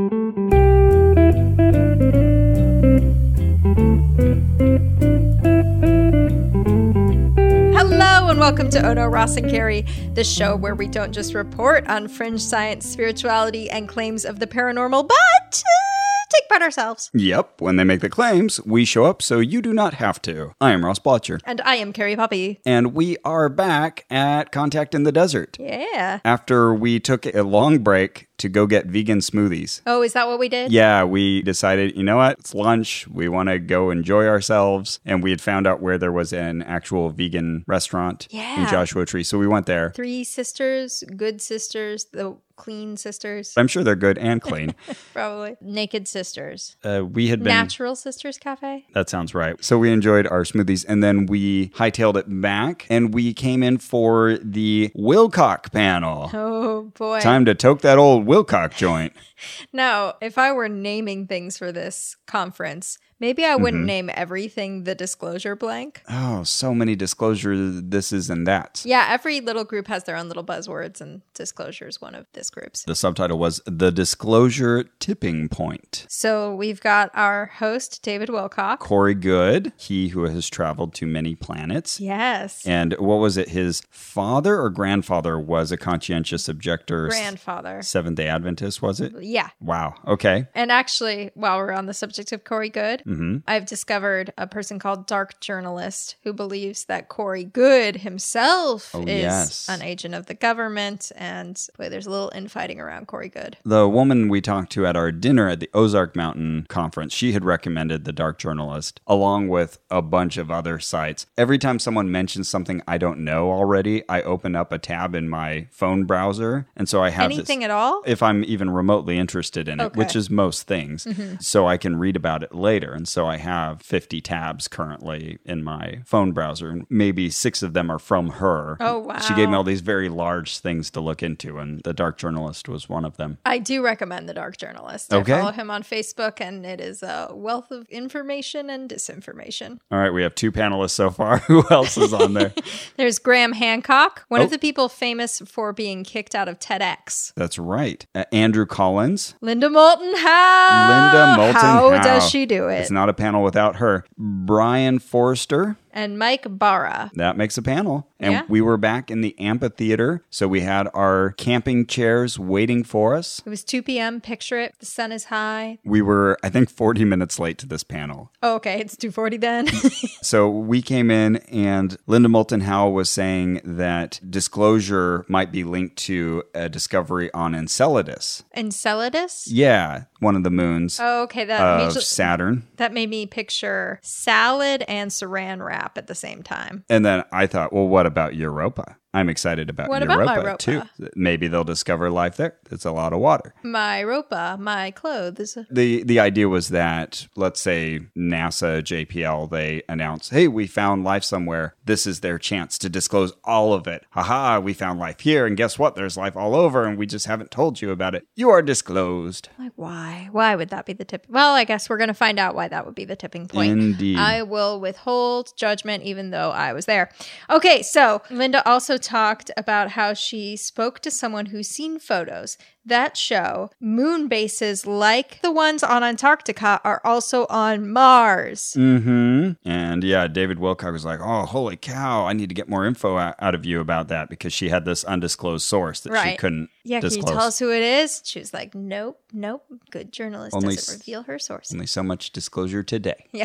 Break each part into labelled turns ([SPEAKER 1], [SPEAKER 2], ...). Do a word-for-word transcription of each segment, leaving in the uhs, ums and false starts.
[SPEAKER 1] Hello and welcome to Ono, Ross, and Carrie, the show where we don't just report on fringe science, spirituality, and claims of the paranormal, but uh, take part ourselves.
[SPEAKER 2] Yep, when they make the claims, we show up so you do not have to. I am Ross Blotcher.
[SPEAKER 1] And I am Carrie Poppy.
[SPEAKER 2] And we are back at Contact in the Desert.
[SPEAKER 1] Yeah.
[SPEAKER 2] After we took a long break to go get vegan smoothies.
[SPEAKER 1] Oh, is that what we did?
[SPEAKER 2] Yeah, we decided, you know what? It's lunch. We want to go enjoy ourselves. And we had found out where there was an actual vegan restaurant
[SPEAKER 1] Yeah.
[SPEAKER 2] in Joshua Tree. So we went there.
[SPEAKER 1] Three sisters, good sisters, the clean sisters.
[SPEAKER 2] I'm sure they're good and clean.
[SPEAKER 1] Probably. Naked sisters.
[SPEAKER 2] Uh, we had been...
[SPEAKER 1] Natural Sisters Cafe?
[SPEAKER 2] That sounds right. So we enjoyed our smoothies, and then we hightailed it back, and we came in for the Wilcock panel.
[SPEAKER 1] Oh, boy.
[SPEAKER 2] Time to toke that old Wilcock joint.
[SPEAKER 1] Now, if I were naming things for this conference, maybe I wouldn't
[SPEAKER 2] Mm-hmm.
[SPEAKER 1] name everything the disclosure blank.
[SPEAKER 2] Oh, so many disclosure this is and that.
[SPEAKER 1] Yeah, every little group has their own little buzzwords, and disclosure is one of this group's.
[SPEAKER 2] The subtitle was The Disclosure Tipping Point.
[SPEAKER 1] So we've got our host, David Wilcock.
[SPEAKER 2] Corey Good, he who has traveled to many planets.
[SPEAKER 1] Yes.
[SPEAKER 2] And what was it? His father or grandfather was a conscientious objector.
[SPEAKER 1] Grandfather.
[SPEAKER 2] Seventh-day Adventist, was it?
[SPEAKER 1] Yeah.
[SPEAKER 2] Wow. Okay.
[SPEAKER 1] And actually, while we're on the subject of Corey Good,
[SPEAKER 2] Mm-hmm.
[SPEAKER 1] I've discovered a person called Dark Journalist who believes that Corey Good himself
[SPEAKER 2] Oh,
[SPEAKER 1] is
[SPEAKER 2] yes.
[SPEAKER 1] an agent of the government. And boy, there's a little infighting around Corey Good.
[SPEAKER 2] The woman we talked to at our dinner at the Ozark Mountain Conference, she had recommended the Dark Journalist, along with a bunch of other sites. Every time someone mentions something I don't know already, I open up a tab in my phone browser. And so I have
[SPEAKER 1] Anything
[SPEAKER 2] this,
[SPEAKER 1] at all?
[SPEAKER 2] if I'm even remotely interested in it,
[SPEAKER 1] Okay.
[SPEAKER 2] which is most things, so I can read about it later. And so I have fifty tabs currently in my phone browser. And maybe six of them are from her.
[SPEAKER 1] Oh, wow.
[SPEAKER 2] She gave me all these very large things to look into, and the Dark Journalist was one of them.
[SPEAKER 1] I do recommend the Dark Journalist.
[SPEAKER 2] Okay.
[SPEAKER 1] I follow him on Facebook, and it is a wealth of information and disinformation.
[SPEAKER 2] All right, we have two panelists so far. Who else is on there?
[SPEAKER 1] There's Graham Hancock, one
[SPEAKER 2] Oh.
[SPEAKER 1] of the people famous for being kicked out of TEDx.
[SPEAKER 2] That's right. Uh, Andrew Collins.
[SPEAKER 1] Linda Moulton Howe.
[SPEAKER 2] Linda Moulton
[SPEAKER 1] How
[SPEAKER 2] Howe.
[SPEAKER 1] does she do it?
[SPEAKER 2] It's not a panel without her. Brian Forrester.
[SPEAKER 1] And Mike Barra.
[SPEAKER 2] That makes a panel. And
[SPEAKER 1] Yeah.
[SPEAKER 2] we were back in the amphitheater. So we had our camping chairs waiting for us.
[SPEAKER 1] It was two p.m. Picture it. The sun is high.
[SPEAKER 2] We were, I think, forty minutes late to this panel.
[SPEAKER 1] Oh, okay, it's two forty then.
[SPEAKER 2] So we came in, and Linda Moulton Howe was saying that disclosure might be linked to a discovery on Enceladus.
[SPEAKER 1] Enceladus?
[SPEAKER 2] Yeah, one of the moons
[SPEAKER 1] Oh, okay. That
[SPEAKER 2] of
[SPEAKER 1] made,
[SPEAKER 2] Saturn.
[SPEAKER 1] that made me picture salad and saran wrap at the same time.
[SPEAKER 2] And then I thought, well, what about Europa? I'm excited about
[SPEAKER 1] What about
[SPEAKER 2] Europa,
[SPEAKER 1] my Europa?
[SPEAKER 2] too. Maybe they'll discover life there. It's a lot of water.
[SPEAKER 1] My ropa, my clothes.
[SPEAKER 2] The the idea was that, let's say NASA, J P L, they announce, hey, we found life somewhere. This is their chance to disclose all of it. Haha, we found life here, and guess what? There's life all over, and we just haven't told you about it. You are disclosed.
[SPEAKER 1] Like, why? Why would that be the tip? Well, I guess we're going to find out why that would be the tipping point.
[SPEAKER 2] Indeed.
[SPEAKER 1] I will withhold judgment even though I was there. Okay, so Linda also talked about how she spoke to someone who's seen photos that show moon bases like the ones on Antarctica are also on Mars.
[SPEAKER 2] Mm-hmm. And yeah, David Wilcock was like, oh, holy cow, I need to get more info out out of you about that, because she had this undisclosed source that she
[SPEAKER 1] Right.
[SPEAKER 2] couldn't
[SPEAKER 1] Yeah,
[SPEAKER 2] disclose.
[SPEAKER 1] can you tell us who it is? She was like, nope, nope. Good journalist
[SPEAKER 2] Only
[SPEAKER 1] doesn't
[SPEAKER 2] s-
[SPEAKER 1] reveal her source.
[SPEAKER 2] Only so much disclosure today.
[SPEAKER 1] Yeah.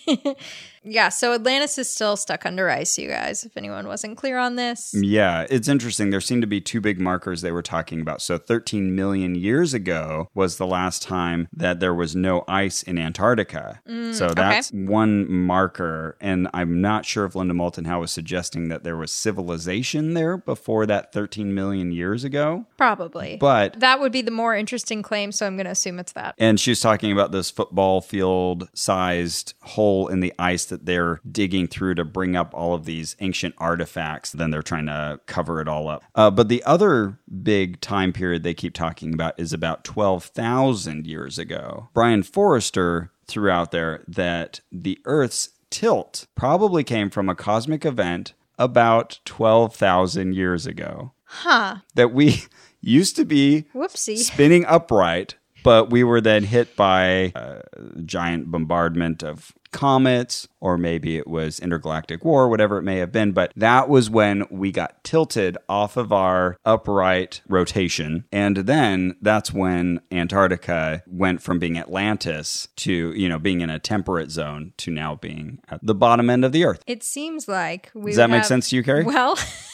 [SPEAKER 1] Yeah, so Atlantis is still stuck under ice, you guys, if anyone wasn't clear on this.
[SPEAKER 2] Yeah, it's interesting. There seem to be two big markers they were talking about. So thirteen million years ago was the last time that there was no ice in Antarctica. so that's one marker. And I'm not sure if Linda Moulton Howe was suggesting that there was civilization there before that thirteen million years ago.
[SPEAKER 1] Probably.
[SPEAKER 2] But
[SPEAKER 1] that would be the more interesting claim, so I'm going to assume it's that.
[SPEAKER 2] And she's talking about this football field sized hole in the ice that they're digging through to bring up all of these ancient artifacts. Then they're trying to cover it all up. Uh, but the other big time period they keep talking about is about twelve thousand years ago. Brian Forrester threw out there that the Earth's tilt probably came from a cosmic event about twelve thousand years ago.
[SPEAKER 1] Huh.
[SPEAKER 2] That we used to be
[SPEAKER 1] Whoopsie.
[SPEAKER 2] spinning upright But we were then hit by a giant bombardment of comets, or maybe it was intergalactic war, whatever it may have been. But that was when we got tilted off of our upright rotation. And then that's when Antarctica went from being Atlantis to, you know, being in a temperate zone to now being at the bottom end of the Earth.
[SPEAKER 1] It seems like we
[SPEAKER 2] Does that
[SPEAKER 1] would
[SPEAKER 2] make
[SPEAKER 1] have-
[SPEAKER 2] sense to you, Carrie?
[SPEAKER 1] Well,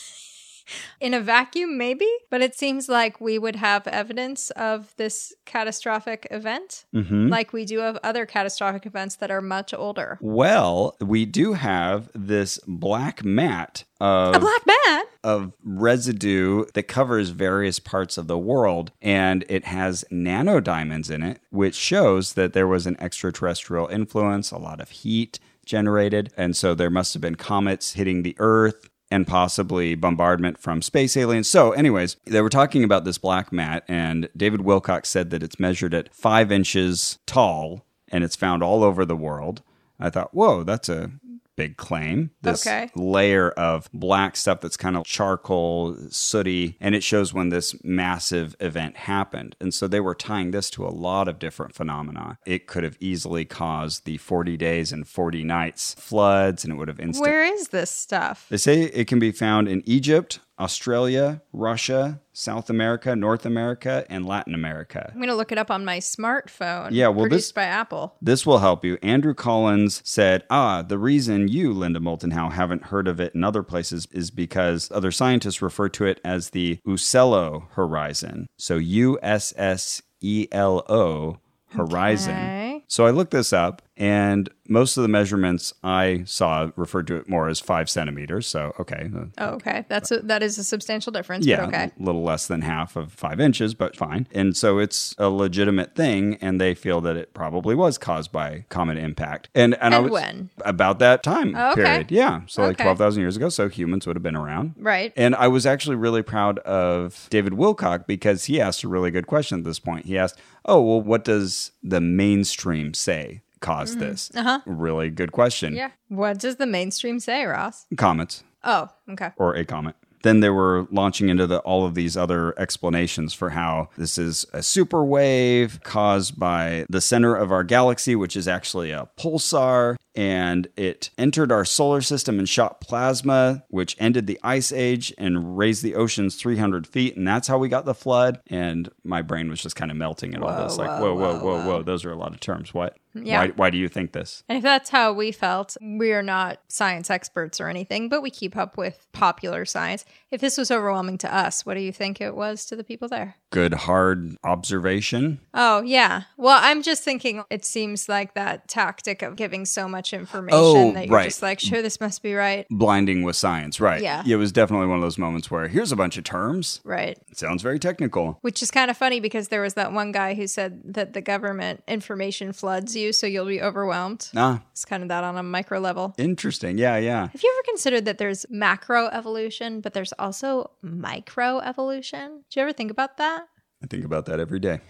[SPEAKER 1] in a vacuum, maybe, but it seems like we would have evidence of this catastrophic event,
[SPEAKER 2] Mm-hmm.
[SPEAKER 1] like we do of other catastrophic events that are much older.
[SPEAKER 2] Well, we do have this black mat of
[SPEAKER 1] A black mat?
[SPEAKER 2] of residue that covers various parts of the world, and it has nanodiamonds in it, which shows that there was an extraterrestrial influence, a lot of heat generated, and so there must have been comets hitting the Earth and possibly bombardment from space aliens. So anyways, they were talking about this black mat, and David Wilcock said that it's measured at five inches tall, and it's found all over the world. I thought, whoa, that's a big claim. This
[SPEAKER 1] Okay.
[SPEAKER 2] layer of black stuff that's kind of charcoal, sooty, and it shows when this massive event happened. And so they were tying this to a lot of different phenomena. It could have easily caused the forty days and forty nights floods, and it would have instant.
[SPEAKER 1] Where is this stuff?
[SPEAKER 2] They say it can be found in Egypt, Australia, Russia, South America, North America, and Latin America.
[SPEAKER 1] I'm going to look it up on my smartphone.
[SPEAKER 2] Yeah, well,
[SPEAKER 1] produced
[SPEAKER 2] this-
[SPEAKER 1] by Apple.
[SPEAKER 2] This will help you. Andrew Collins said, ah, the reason you, Linda Moulton Howe, haven't heard of it in other places is because other scientists refer to it as the Usselo horizon. So U S S E L O horizon.
[SPEAKER 1] Okay.
[SPEAKER 2] So I looked this up, and most of the measurements I saw referred to it more as five centimeters. So, okay.
[SPEAKER 1] Oh, okay. That's a, that is a substantial difference,
[SPEAKER 2] Yeah,
[SPEAKER 1] but okay.
[SPEAKER 2] a little less than half of five inches, but fine. And so it's a legitimate thing, and they feel that it probably was caused by comet impact. And and, I
[SPEAKER 1] And
[SPEAKER 2] was
[SPEAKER 1] when?
[SPEAKER 2] about that time
[SPEAKER 1] Oh, okay.
[SPEAKER 2] period. Yeah, so like
[SPEAKER 1] Okay.
[SPEAKER 2] twelve thousand years ago. So humans would have been around.
[SPEAKER 1] Right.
[SPEAKER 2] And I was actually really proud of David Wilcock because he asked a really good question at this point. He asked, "Oh, well, what does the mainstream say caused this?"
[SPEAKER 1] Uh-huh.
[SPEAKER 2] Really good question.
[SPEAKER 1] Yeah. What does the mainstream say, Ross?
[SPEAKER 2] Comets.
[SPEAKER 1] Oh, okay.
[SPEAKER 2] Or a comet. Then they were launching into the, all of these other explanations for how this is a super wave caused by the center of our galaxy, which is actually a pulsar, and it entered our solar system and shot plasma, which ended the ice age and raised the oceans three hundred feet, and that's how we got the flood. And my brain was just kind of melting at all
[SPEAKER 1] Whoa,
[SPEAKER 2] this, like,
[SPEAKER 1] whoa,
[SPEAKER 2] whoa, whoa,
[SPEAKER 1] whoa,
[SPEAKER 2] whoa, whoa, those are a lot of terms. What?
[SPEAKER 1] Yeah.
[SPEAKER 2] Why, why do you think this?
[SPEAKER 1] And if that's how we felt, we are not science experts or anything, but we keep up with popular science. If this was overwhelming to us, what do you think it was to the people there?
[SPEAKER 2] Good, hard observation.
[SPEAKER 1] Oh, yeah. Well, I'm just thinking it seems like that tactic of giving so much information
[SPEAKER 2] Oh,
[SPEAKER 1] that you're
[SPEAKER 2] right.
[SPEAKER 1] just like, sure, this must be right.
[SPEAKER 2] Blinding with science, right.
[SPEAKER 1] Yeah.
[SPEAKER 2] It was definitely one of those moments where here's a bunch of terms.
[SPEAKER 1] Right.
[SPEAKER 2] It sounds very technical.
[SPEAKER 1] Which is kind of funny because there was that one guy who said that the government information floods you, so you'll be overwhelmed.
[SPEAKER 2] Ah,
[SPEAKER 1] It's kind of that on a micro level.
[SPEAKER 2] interesting. Yeah, yeah.
[SPEAKER 1] Have you ever considered that there's macro evolution, but there's also micro evolution? Do you ever think about that?
[SPEAKER 2] I think about that every day.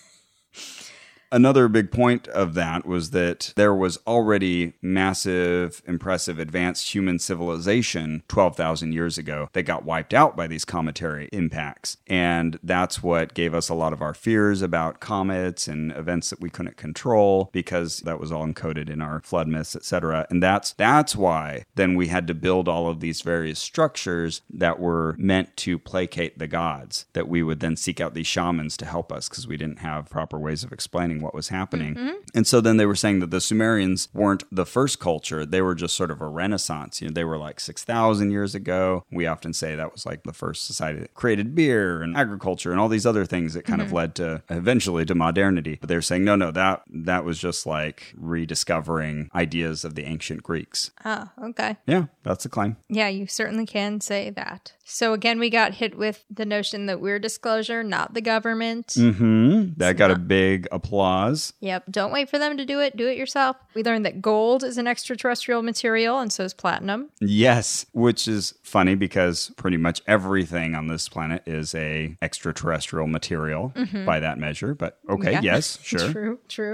[SPEAKER 2] Another big point of that was that there was already massive, impressive, advanced human civilization twelve thousand years ago that got wiped out by these cometary impacts. And that's what gave us a lot of our fears about comets and events that we couldn't control because that was all encoded in our flood myths, et cetera. And that's that's why then we had to build all of these various structures that were meant to placate the gods, that we would then seek out these shamans to help us because we didn't have proper ways of explaining what was happening. Mm-hmm. And so then they were saying that the Sumerians weren't the first culture. They were just sort of a renaissance. You know, they were like six thousand years ago. We often say that was like the first society that created beer and agriculture and all these other things that kind mm-hmm. of led to eventually to modernity. But they're saying, no, no, that that was just like rediscovering ideas of the ancient Greeks.
[SPEAKER 1] Oh, okay.
[SPEAKER 2] Yeah, that's the claim.
[SPEAKER 1] Yeah, you certainly can say that. So again, we got hit with the notion that we're disclosure, not the government.
[SPEAKER 2] Mm-hmm. That
[SPEAKER 1] It's
[SPEAKER 2] got
[SPEAKER 1] not-
[SPEAKER 2] a big applause.
[SPEAKER 1] Yep. Don't wait for them to do it. Do it yourself. We learned that gold is an extraterrestrial material, and so is platinum.
[SPEAKER 2] Yes, which is funny because pretty much everything on this planet is a extraterrestrial material by that measure. But okay,
[SPEAKER 1] Yeah.
[SPEAKER 2] yes, sure.
[SPEAKER 1] True, true.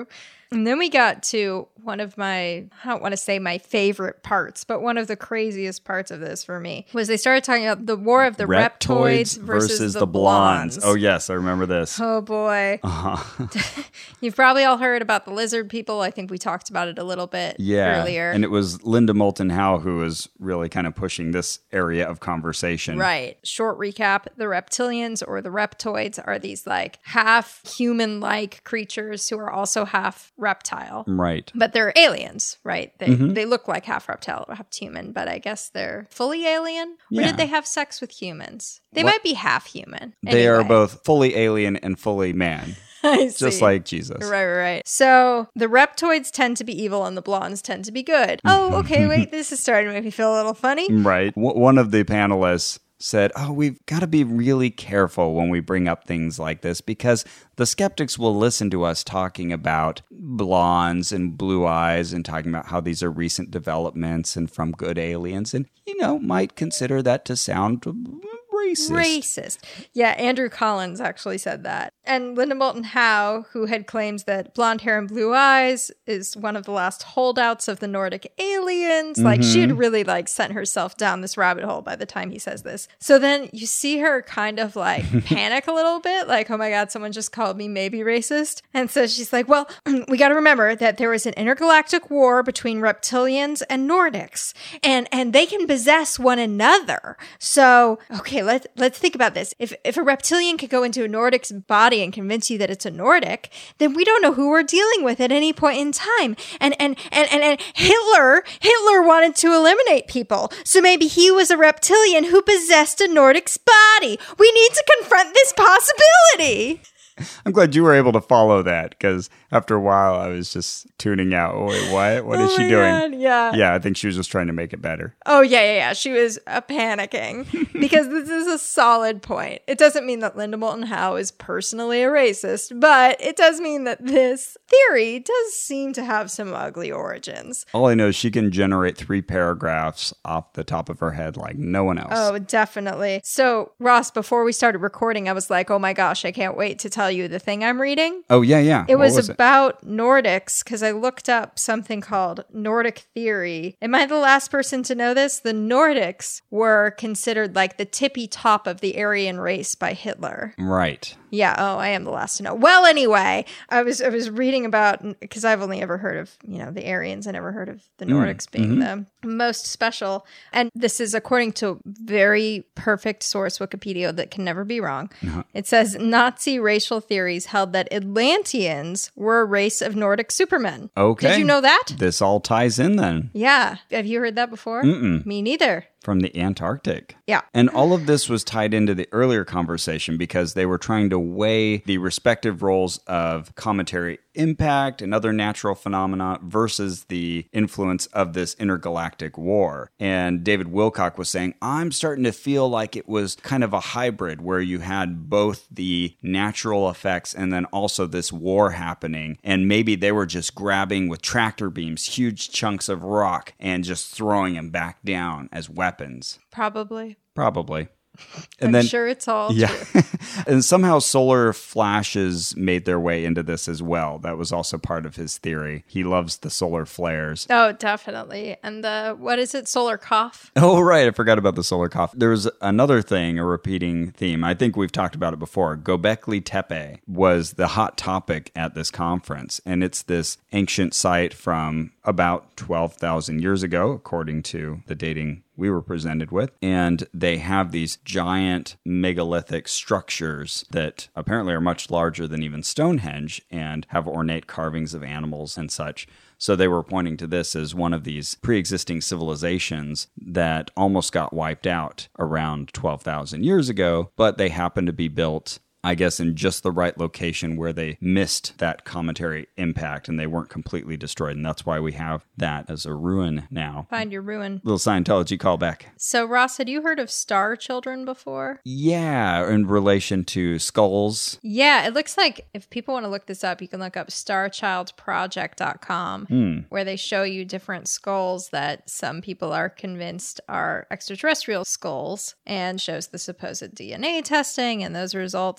[SPEAKER 1] And then we got to one of my, I don't want to say my favorite parts, but one of the craziest parts of this for me was they started talking about the war of the reptoids,
[SPEAKER 2] reptoids
[SPEAKER 1] versus,
[SPEAKER 2] versus
[SPEAKER 1] the,
[SPEAKER 2] the blondes.
[SPEAKER 1] blondes.
[SPEAKER 2] Oh, yes, I remember this.
[SPEAKER 1] Oh, boy.
[SPEAKER 2] Uh-huh.
[SPEAKER 1] You've probably all heard about the lizard people. I think we talked about it a little bit
[SPEAKER 2] Yeah.
[SPEAKER 1] earlier.
[SPEAKER 2] And it was Linda Moulton Howe who was really kind of pushing this area of conversation.
[SPEAKER 1] Right. Short recap, the reptilians or the reptoids are these like half human-like creatures who are also half reptile.
[SPEAKER 2] Right.
[SPEAKER 1] But they're aliens, right? They
[SPEAKER 2] Mhm.
[SPEAKER 1] they look like half reptile, half human, but I guess they're fully alien. Or
[SPEAKER 2] Yeah.
[SPEAKER 1] did they have sex with humans? They
[SPEAKER 2] What-
[SPEAKER 1] might be half human.
[SPEAKER 2] They are
[SPEAKER 1] Anyway.
[SPEAKER 2] both fully alien and fully man,
[SPEAKER 1] I
[SPEAKER 2] just
[SPEAKER 1] see.
[SPEAKER 2] like Jesus.
[SPEAKER 1] Right, right, right. So the reptoids tend to be evil and the blondes tend to be good. Oh, okay, wait, this is starting to make me feel a little funny.
[SPEAKER 2] Right. W- one of the panelists said, oh, we've got to be really careful when we bring up things like this because the skeptics will listen to us talking about blondes and blue eyes and talking about how these are recent developments and from good aliens and, you know, might consider that to sound racist.
[SPEAKER 1] Racist. Yeah, Andrew Collins actually said that. And Linda Moulton Howe, who had claims that blonde hair and blue eyes is one of the last holdouts of the Nordic aliens. Like she had really like sent herself down this rabbit hole by the time he says this. So then you see her kind of like panic a little bit, like, oh my God, someone just called me maybe racist. And so she's like, well, we got to remember that there was an intergalactic war between reptilians and Nordics, and and they can possess one another. So, okay, let's let's think about this. If if a reptilian could go into a Nordic's body and convince you that it's a Nordic, then we don't know who we're dealing with at any point in time. And and and and, and Hitler Hitler wanted to eliminate people. So maybe he was a reptilian who possessed a Nordic's body. We need to confront this possibility.
[SPEAKER 2] I'm glad you were able to follow that because after a while I was just tuning out. Oh, wait, what? What is
[SPEAKER 1] Oh
[SPEAKER 2] she
[SPEAKER 1] my
[SPEAKER 2] doing?
[SPEAKER 1] God, yeah.
[SPEAKER 2] Yeah, I think she was just trying to make it better.
[SPEAKER 1] Oh, yeah, yeah, yeah. She was uh, panicking because this is a solid point. It doesn't mean that Linda Moulton Howe is personally a racist, but it does mean that this theory does seem to have some ugly origins.
[SPEAKER 2] All I know is she can generate three paragraphs off the top of her head like no one else.
[SPEAKER 1] Oh, definitely. So, Ross, before we started recording, I was like, oh my gosh, I can't wait to tell you the thing I'm reading.
[SPEAKER 2] Oh, yeah, yeah.
[SPEAKER 1] It
[SPEAKER 2] What
[SPEAKER 1] was,
[SPEAKER 2] was
[SPEAKER 1] about Nordics because I looked up something called Nordic theory. Am I the last person to know this? The Nordics were considered like the tippy top of the Aryan race by Hitler.
[SPEAKER 2] Right.
[SPEAKER 1] Yeah. Oh, I am the last to know. Well, anyway, I was I was reading about because I've only ever heard of you know the Aryans. I never heard of the Nordics being
[SPEAKER 2] mm-hmm.
[SPEAKER 1] the most special. And this is according to very perfect source Wikipedia that can never be wrong. Uh-huh. It says Nazi racial theories held that Atlanteans were a race of Nordic supermen.
[SPEAKER 2] Okay.
[SPEAKER 1] Did you know that?
[SPEAKER 2] This all ties in then.
[SPEAKER 1] Yeah. Have you heard that before?
[SPEAKER 2] Mm-mm.
[SPEAKER 1] Me neither.
[SPEAKER 2] From the Antarctic.
[SPEAKER 1] Yeah.
[SPEAKER 2] And all of this was tied into the earlier conversation because they were trying to weigh the respective roles of cometary impact and other natural phenomena versus the influence of this intergalactic war. And David Wilcock was saying, I'm starting to feel like it was kind of a hybrid where you had both the natural effects and then also this war happening. And maybe they were just grabbing with tractor beams huge chunks of rock and just throwing them back down as weapons.
[SPEAKER 1] Probably.
[SPEAKER 2] Probably. And
[SPEAKER 1] I'm
[SPEAKER 2] then,
[SPEAKER 1] sure it's all
[SPEAKER 2] yeah.
[SPEAKER 1] true.
[SPEAKER 2] And somehow solar flashes made their way into this as well. That was also part of his theory. He loves the solar flares.
[SPEAKER 1] Oh, definitely. And the, what is it? Solar cough?
[SPEAKER 2] Oh, right. I forgot about the solar cough. There's another thing, a repeating theme. I think we've talked about it before. Göbekli Tepe was the hot topic at this conference. And it's this ancient site from about twelve thousand years ago, according to the dating we were presented with. And they have these giant megalithic structures that apparently are much larger than even Stonehenge and have ornate carvings of animals and such. So they were pointing to this as one of these pre-existing civilizations that almost got wiped out around twelve thousand years ago, but they happened to be built, I guess, in just the right location where they missed that cometary impact and they weren't completely destroyed. And that's why we have that as a ruin now.
[SPEAKER 1] Find your ruin.
[SPEAKER 2] Little Scientology callback.
[SPEAKER 1] So, Ross, had you heard of star children before?
[SPEAKER 2] Yeah, in relation to skulls.
[SPEAKER 1] Yeah, it looks like if people want to look this up, you can look up star child project dot com,
[SPEAKER 2] Mm.
[SPEAKER 1] where they show you different skulls that some people are convinced are extraterrestrial skulls and shows the supposed D N A testing and those results.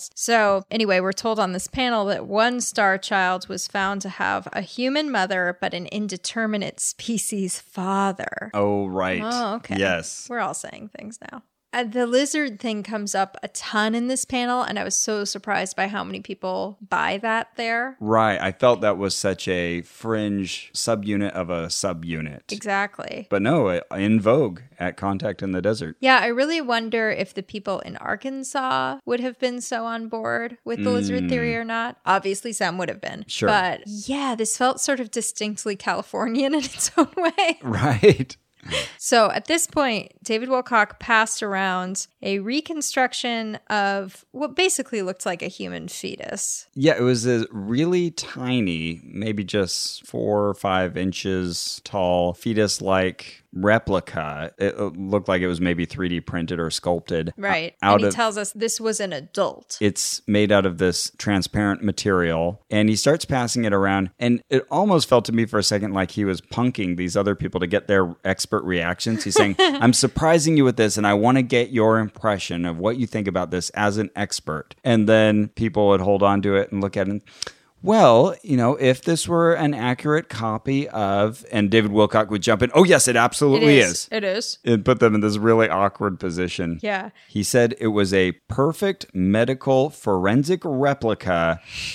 [SPEAKER 1] stars. So anyway, we're told on this panel that one star child was found to have a human mother, but an indeterminate species father.
[SPEAKER 2] Oh, right.
[SPEAKER 1] Oh, okay.
[SPEAKER 2] Yes.
[SPEAKER 1] We're all saying things now. Uh, the lizard thing comes up a ton in this panel, and I was so surprised by how many people buy that there.
[SPEAKER 2] Right. I felt that was such a fringe subunit of a subunit.
[SPEAKER 1] Exactly.
[SPEAKER 2] But no, in vogue at Contact in the Desert.
[SPEAKER 1] Yeah, I really wonder if the people in Arkansas would have been so on board with the mm. lizard theory or not. Obviously, some would have been.
[SPEAKER 2] Sure.
[SPEAKER 1] But yeah, this felt sort of distinctly Californian in its own way.
[SPEAKER 2] Right.
[SPEAKER 1] So at this point, David Wilcock passed around a reconstruction of what basically looked like a human fetus.
[SPEAKER 2] Yeah, it was a really tiny, maybe just four or five inches tall, fetus-like replica. It looked like it was maybe three D printed or sculpted.
[SPEAKER 1] Right.
[SPEAKER 2] Out
[SPEAKER 1] and he
[SPEAKER 2] of,
[SPEAKER 1] tells us this was an adult.
[SPEAKER 2] It's made out of this transparent material, and he starts passing it around, and it almost felt to me for a second like he was punking these other people to get their expert reactions. He's saying, I'm surprising you with this, and I want to get your impression of what you think about this as an expert. And then people would hold on to it and look at it and, well, you know, if this were an accurate copy of, and David Wilcock would jump in, oh, yes, it absolutely
[SPEAKER 1] it is.
[SPEAKER 2] is.
[SPEAKER 1] It is.
[SPEAKER 2] It put them in this really awkward position.
[SPEAKER 1] Yeah.
[SPEAKER 2] He said it was a perfect medical forensic replica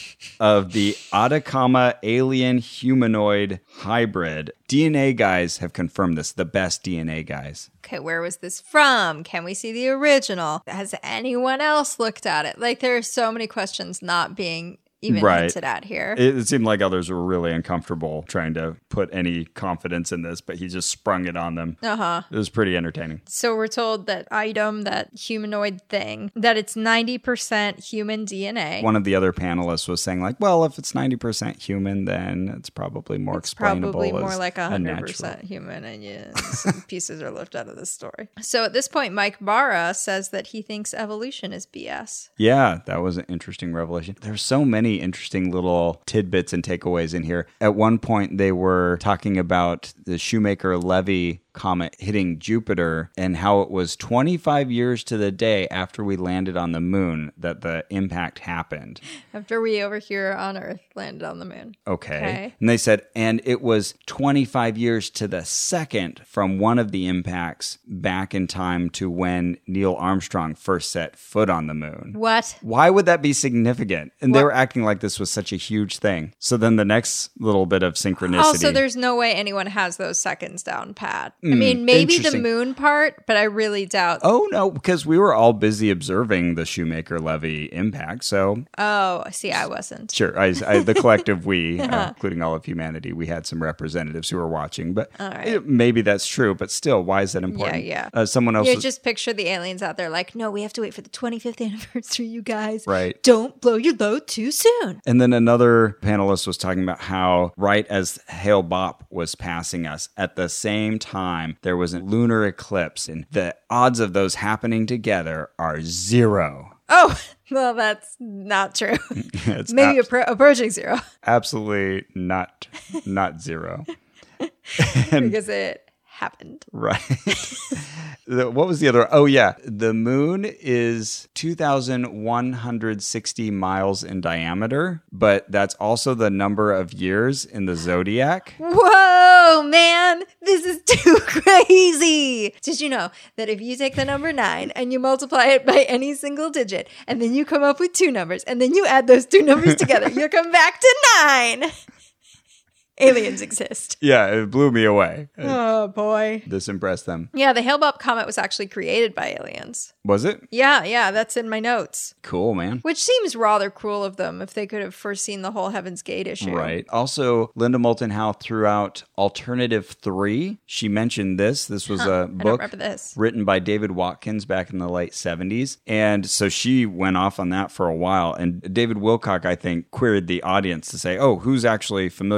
[SPEAKER 2] of the Atacama alien humanoid hybrid. D N A guys have confirmed this, the best D N A guys.
[SPEAKER 1] Okay, where was this from? Can we see the original? Has anyone else looked at it? Like, there are so many questions not being even
[SPEAKER 2] right.
[SPEAKER 1] hinted at here.
[SPEAKER 2] It, it seemed like others were really uncomfortable trying to put any confidence in this, but he just sprung it on them.
[SPEAKER 1] Uh-huh.
[SPEAKER 2] It was pretty entertaining.
[SPEAKER 1] So we're told that item, that humanoid thing, that it's ninety percent human D N A.
[SPEAKER 2] One of the other panelists was saying like, well, if it's ninety percent human, then it's probably more
[SPEAKER 1] it's
[SPEAKER 2] explainable.
[SPEAKER 1] Probably more
[SPEAKER 2] as
[SPEAKER 1] like one hundred percent human, and yeah, some pieces are left out of the story. So at this point, Mike Barra says that he thinks evolution is B S.
[SPEAKER 2] Yeah, that was an interesting revelation. There's so many interesting little tidbits and takeaways in here. At one point, they were talking about the Shoemaker-Levy comet hitting Jupiter and how it was twenty-five years to the day after we landed on the moon that the impact happened.
[SPEAKER 1] After we over here on Earth landed on the moon.
[SPEAKER 2] Okay.
[SPEAKER 1] okay.
[SPEAKER 2] And they said, and it was twenty-five years to the second from one of the impacts back in time to when Neil Armstrong first set foot on the moon.
[SPEAKER 1] What?
[SPEAKER 2] Why would that be significant? And
[SPEAKER 1] what?
[SPEAKER 2] They were acting like this was such a huge thing. So then the next little bit of synchronicity.
[SPEAKER 1] Also, there's no way anyone has those seconds down pat. I mean, maybe the moon part, but I really doubt.
[SPEAKER 2] Oh, no, because we were all busy observing the Shoemaker-Levy impact, so.
[SPEAKER 1] Oh, see, I wasn't.
[SPEAKER 2] Sure. I, I, the collective we, uh, including all of humanity, we had some representatives who were watching, but
[SPEAKER 1] right.
[SPEAKER 2] it, maybe that's true, but still, why is that important?
[SPEAKER 1] Yeah, yeah.
[SPEAKER 2] Uh, someone else.
[SPEAKER 1] You
[SPEAKER 2] was,
[SPEAKER 1] just picture the aliens out there like, no, we have to wait for the twenty-fifth anniversary, you guys.
[SPEAKER 2] Right.
[SPEAKER 1] Don't blow your load too soon.
[SPEAKER 2] And then another panelist was talking about how right as Hale Bopp was passing us, at the same time, there was a lunar eclipse, and the odds of those happening together are zero.
[SPEAKER 1] Oh, well, that's not true.
[SPEAKER 2] It's
[SPEAKER 1] Maybe
[SPEAKER 2] ab-
[SPEAKER 1] appro- approaching zero.
[SPEAKER 2] Absolutely not, not zero.
[SPEAKER 1] And, because it happened.
[SPEAKER 2] Right. The, what was the other? Oh, yeah. The moon is two thousand one hundred sixty miles in diameter, but that's also the number of years in the zodiac.
[SPEAKER 1] Whoa, man. This is too crazy. Did you know that if you take the number nine and you multiply it by any single digit, and then you come up with two numbers, and then you add those two numbers together, you'll come back to nine? Aliens exist.
[SPEAKER 2] Yeah, it blew me away.
[SPEAKER 1] Oh, boy.
[SPEAKER 2] This impressed them.
[SPEAKER 1] Yeah, the Hale-Bopp comet was actually created by aliens.
[SPEAKER 2] Was it?
[SPEAKER 1] Yeah, yeah, that's in my notes.
[SPEAKER 2] Cool, man.
[SPEAKER 1] Which seems rather cruel of them if they could have foreseen the whole Heaven's Gate issue.
[SPEAKER 2] Right. Also, Linda Moulton Howe threw out Alternative three. She mentioned this. This was
[SPEAKER 1] huh,
[SPEAKER 2] a
[SPEAKER 1] I don't
[SPEAKER 2] book
[SPEAKER 1] remember this.
[SPEAKER 2] written by David Watkins back in the late seventies. And so she went off on that for a while. And David Wilcock, I think, queried the audience to say, oh, who's actually familiar with this? Or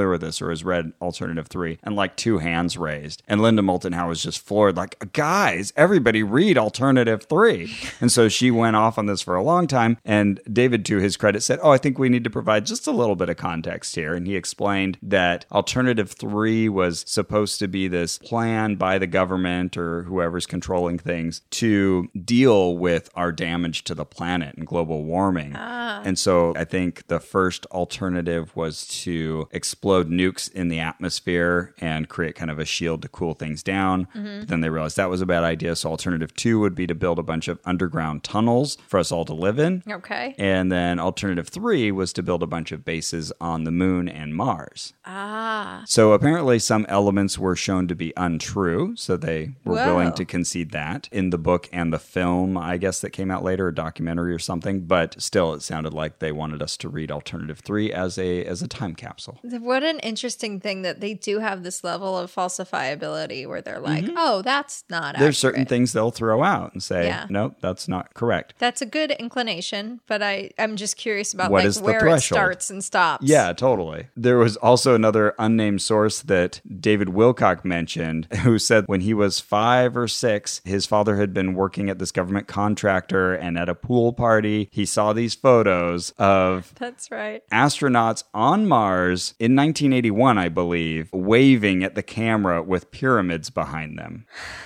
[SPEAKER 2] professor has read Alternative three, and like two hands raised. And Linda Moulton Howe was just floored, like, guys, everybody read Alternative three. And so she went off on this for a long time. And David, to his credit, said, oh, I think we need to provide just a little bit of context here. And he explained that Alternative three was supposed to be this plan by the government or whoever's controlling things to deal with our damage to the planet and global warming.
[SPEAKER 1] Ah.
[SPEAKER 2] And so I think the first alternative was to explode nukes in the atmosphere and create kind of a shield to cool things down. Mm-hmm. But then they realized that was a bad idea. So alternative two would be to build a bunch of underground tunnels for us all to live in.
[SPEAKER 1] Okay.
[SPEAKER 2] And then alternative three was to build a bunch of bases on the moon and Mars.
[SPEAKER 1] Ah.
[SPEAKER 2] So apparently some elements were shown to be untrue. So they were
[SPEAKER 1] Whoa.
[SPEAKER 2] willing to concede that in the book and the film, I guess, that came out later, a documentary or something. But still, it sounded like they wanted us to read alternative three as a as a time capsule.
[SPEAKER 1] What an interesting thing that they do have this level of falsifiability where they're like, mm-hmm. oh, that's not accurate.
[SPEAKER 2] There's certain things they'll throw out and say,
[SPEAKER 1] yeah.
[SPEAKER 2] nope, that's not correct.
[SPEAKER 1] That's a good inclination, but I, I'm just curious about
[SPEAKER 2] what
[SPEAKER 1] like
[SPEAKER 2] is the
[SPEAKER 1] where
[SPEAKER 2] threshold?
[SPEAKER 1] It starts and stops.
[SPEAKER 2] Yeah, totally. There was also another unnamed source that David Wilcock mentioned who said when he was five or six, his father had been working at this government contractor, and at a pool party, he saw these photos of
[SPEAKER 1] That's right.
[SPEAKER 2] astronauts on Mars in nineteen eighty-one, I believe, waving at the camera with pyramids behind them.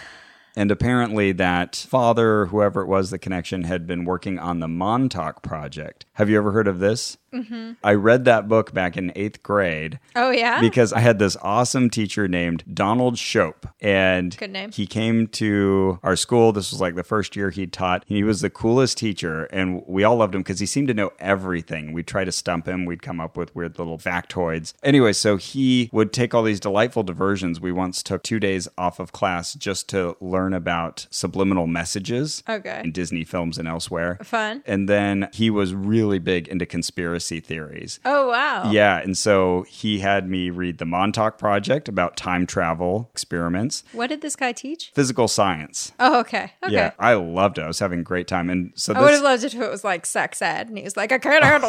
[SPEAKER 2] And apparently that father, whoever it was, the connection, had been working on the Montauk Project. Have you ever heard of this?
[SPEAKER 1] Mm-hmm.
[SPEAKER 2] I read that book back in eighth grade.
[SPEAKER 1] Oh, yeah?
[SPEAKER 2] Because I had this awesome teacher named Donald Shope. And
[SPEAKER 1] good name.
[SPEAKER 2] He came to our school. This was like the first year he taught. He was the coolest teacher. And we all loved him because he seemed to know everything. We'd try to stump him. We'd come up with weird little factoids. Anyway, so he would take all these delightful diversions. We once took two days off of class just to learn about subliminal messages
[SPEAKER 1] okay.
[SPEAKER 2] in Disney films and elsewhere.
[SPEAKER 1] Fun.
[SPEAKER 2] And then he was really big into conspiracy theories.
[SPEAKER 1] Oh, wow.
[SPEAKER 2] Yeah, and so he had me read the Montauk Project about time travel experiments.
[SPEAKER 1] What did this guy teach?
[SPEAKER 2] Physical science.
[SPEAKER 1] Oh, okay. Okay.
[SPEAKER 2] Yeah, I loved it. I was having a great time. And so
[SPEAKER 1] I
[SPEAKER 2] this,
[SPEAKER 1] would have loved it if it was like sex ed, and he was like, I can't handle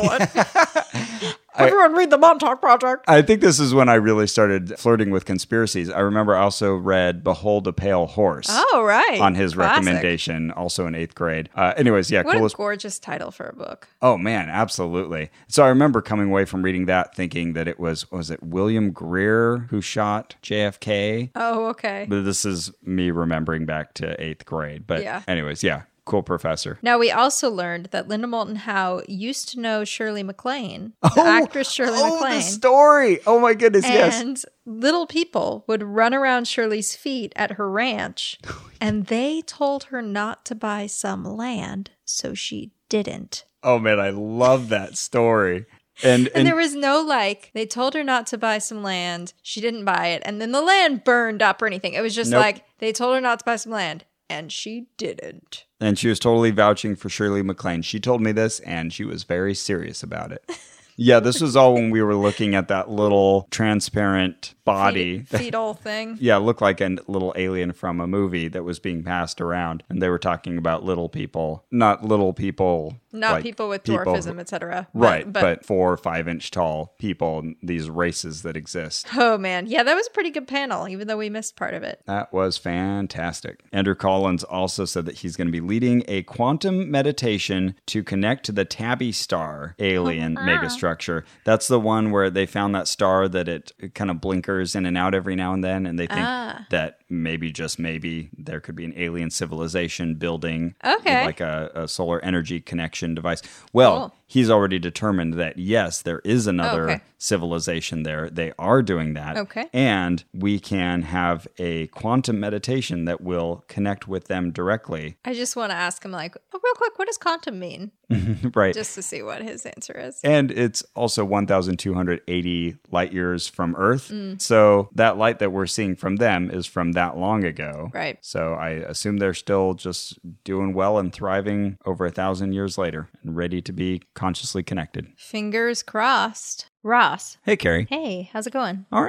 [SPEAKER 1] it. Everyone read the Montauk Project.
[SPEAKER 2] I think this is when I really started flirting with conspiracies. I remember I also read Behold a Pale Horse.
[SPEAKER 1] Oh, right.
[SPEAKER 2] On his
[SPEAKER 1] Classic.
[SPEAKER 2] recommendation, also in eighth grade. Uh, anyways, yeah.
[SPEAKER 1] What
[SPEAKER 2] coolest.
[SPEAKER 1] a gorgeous title for a book.
[SPEAKER 2] Oh, man, absolutely. So I remember coming away from reading that thinking that it was, was it William Greer who shot J F K?
[SPEAKER 1] Oh, okay.
[SPEAKER 2] But this is me remembering back to eighth grade. But
[SPEAKER 1] yeah.
[SPEAKER 2] anyways, yeah. Cool professor.
[SPEAKER 1] Now, we also learned that Linda Moulton Howe used to know Shirley MacLaine, the
[SPEAKER 2] oh,
[SPEAKER 1] actress Shirley
[SPEAKER 2] oh,
[SPEAKER 1] MacLaine.
[SPEAKER 2] The story. Oh, my goodness,
[SPEAKER 1] and
[SPEAKER 2] yes.
[SPEAKER 1] And little people would run around Shirley's feet at her ranch, and they told her not to buy some land, so she didn't.
[SPEAKER 2] Oh, man, I love that story. And, and,
[SPEAKER 1] and there was no like, they told her not to buy some land, she didn't buy it, and then the land burned up or anything. It was just
[SPEAKER 2] nope.
[SPEAKER 1] like, they told her not to buy some land, and she didn't.
[SPEAKER 2] And she was totally vouching for Shirley MacLaine. She told me this, and she was very serious about it. Yeah, this was all when we were looking at that little transparent body.
[SPEAKER 1] Feet, fetal thing.
[SPEAKER 2] Yeah, it looked like a little alien from a movie that was being passed around. And they were talking about little people. Not little people.
[SPEAKER 1] Not
[SPEAKER 2] like
[SPEAKER 1] people with
[SPEAKER 2] people,
[SPEAKER 1] dwarfism, et cetera.
[SPEAKER 2] Right,
[SPEAKER 1] but,
[SPEAKER 2] but, but four or five inch tall people, these races that exist.
[SPEAKER 1] Oh, man. Yeah, that was a pretty good panel, even though we missed part of it.
[SPEAKER 2] That was fantastic. Andrew Collins also said that he's going to be leading a quantum meditation to connect to the Tabby star alien megastructure. That's the one where they found that star that it, it kind of blinkers in and out every now and then, and they think
[SPEAKER 1] ah.
[SPEAKER 2] that maybe, just maybe, there could be an alien civilization building
[SPEAKER 1] okay.
[SPEAKER 2] like a, a solar energy connection device. Well,
[SPEAKER 1] cool.
[SPEAKER 2] He's already determined that, yes, there is another
[SPEAKER 1] okay.
[SPEAKER 2] civilization there. They are doing that.
[SPEAKER 1] Okay.
[SPEAKER 2] And we can have a quantum meditation that will connect with them directly.
[SPEAKER 1] I just want to ask him, like, oh, real quick, what does quantum mean?
[SPEAKER 2] Right.
[SPEAKER 1] Just to see what his answer is.
[SPEAKER 2] And it's also one thousand two hundred eighty light years from Earth.
[SPEAKER 1] Mm.
[SPEAKER 2] So that light that we're seeing from them is from that long ago.
[SPEAKER 1] Right.
[SPEAKER 2] So I assume they're still just doing well and thriving over a thousand years later and ready to be consciously connected.
[SPEAKER 1] Fingers crossed. Ross.
[SPEAKER 2] Hey, Carrie.
[SPEAKER 1] Hey, how's it going?
[SPEAKER 2] All right.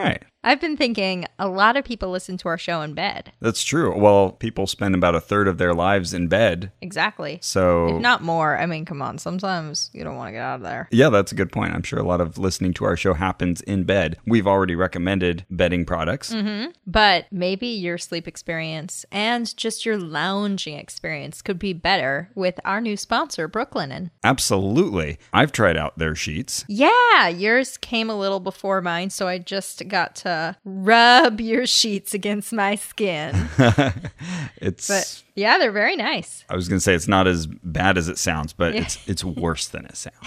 [SPEAKER 1] I've been thinking a lot of people listen to our show in bed.
[SPEAKER 2] That's true. Well, people spend about a third of their lives in bed.
[SPEAKER 1] Exactly.
[SPEAKER 2] So,
[SPEAKER 1] if not more. I mean, come on. Sometimes you don't want to get out of there.
[SPEAKER 2] Yeah, that's a good point. I'm sure a lot of listening to our show happens in bed. We've already recommended bedding products.
[SPEAKER 1] Mm-hmm. But maybe your sleep experience and just your lounging experience could be better with our new sponsor, Brooklinen.
[SPEAKER 2] Absolutely. I've tried out their sheets.
[SPEAKER 1] Yeah, yours came a little before mine, so I just got to rub your sheets against my skin.
[SPEAKER 2] It's
[SPEAKER 1] but yeah, they're very nice.
[SPEAKER 2] I was going to say it's not as bad as it sounds, but yeah. it's it's worse than it sounds.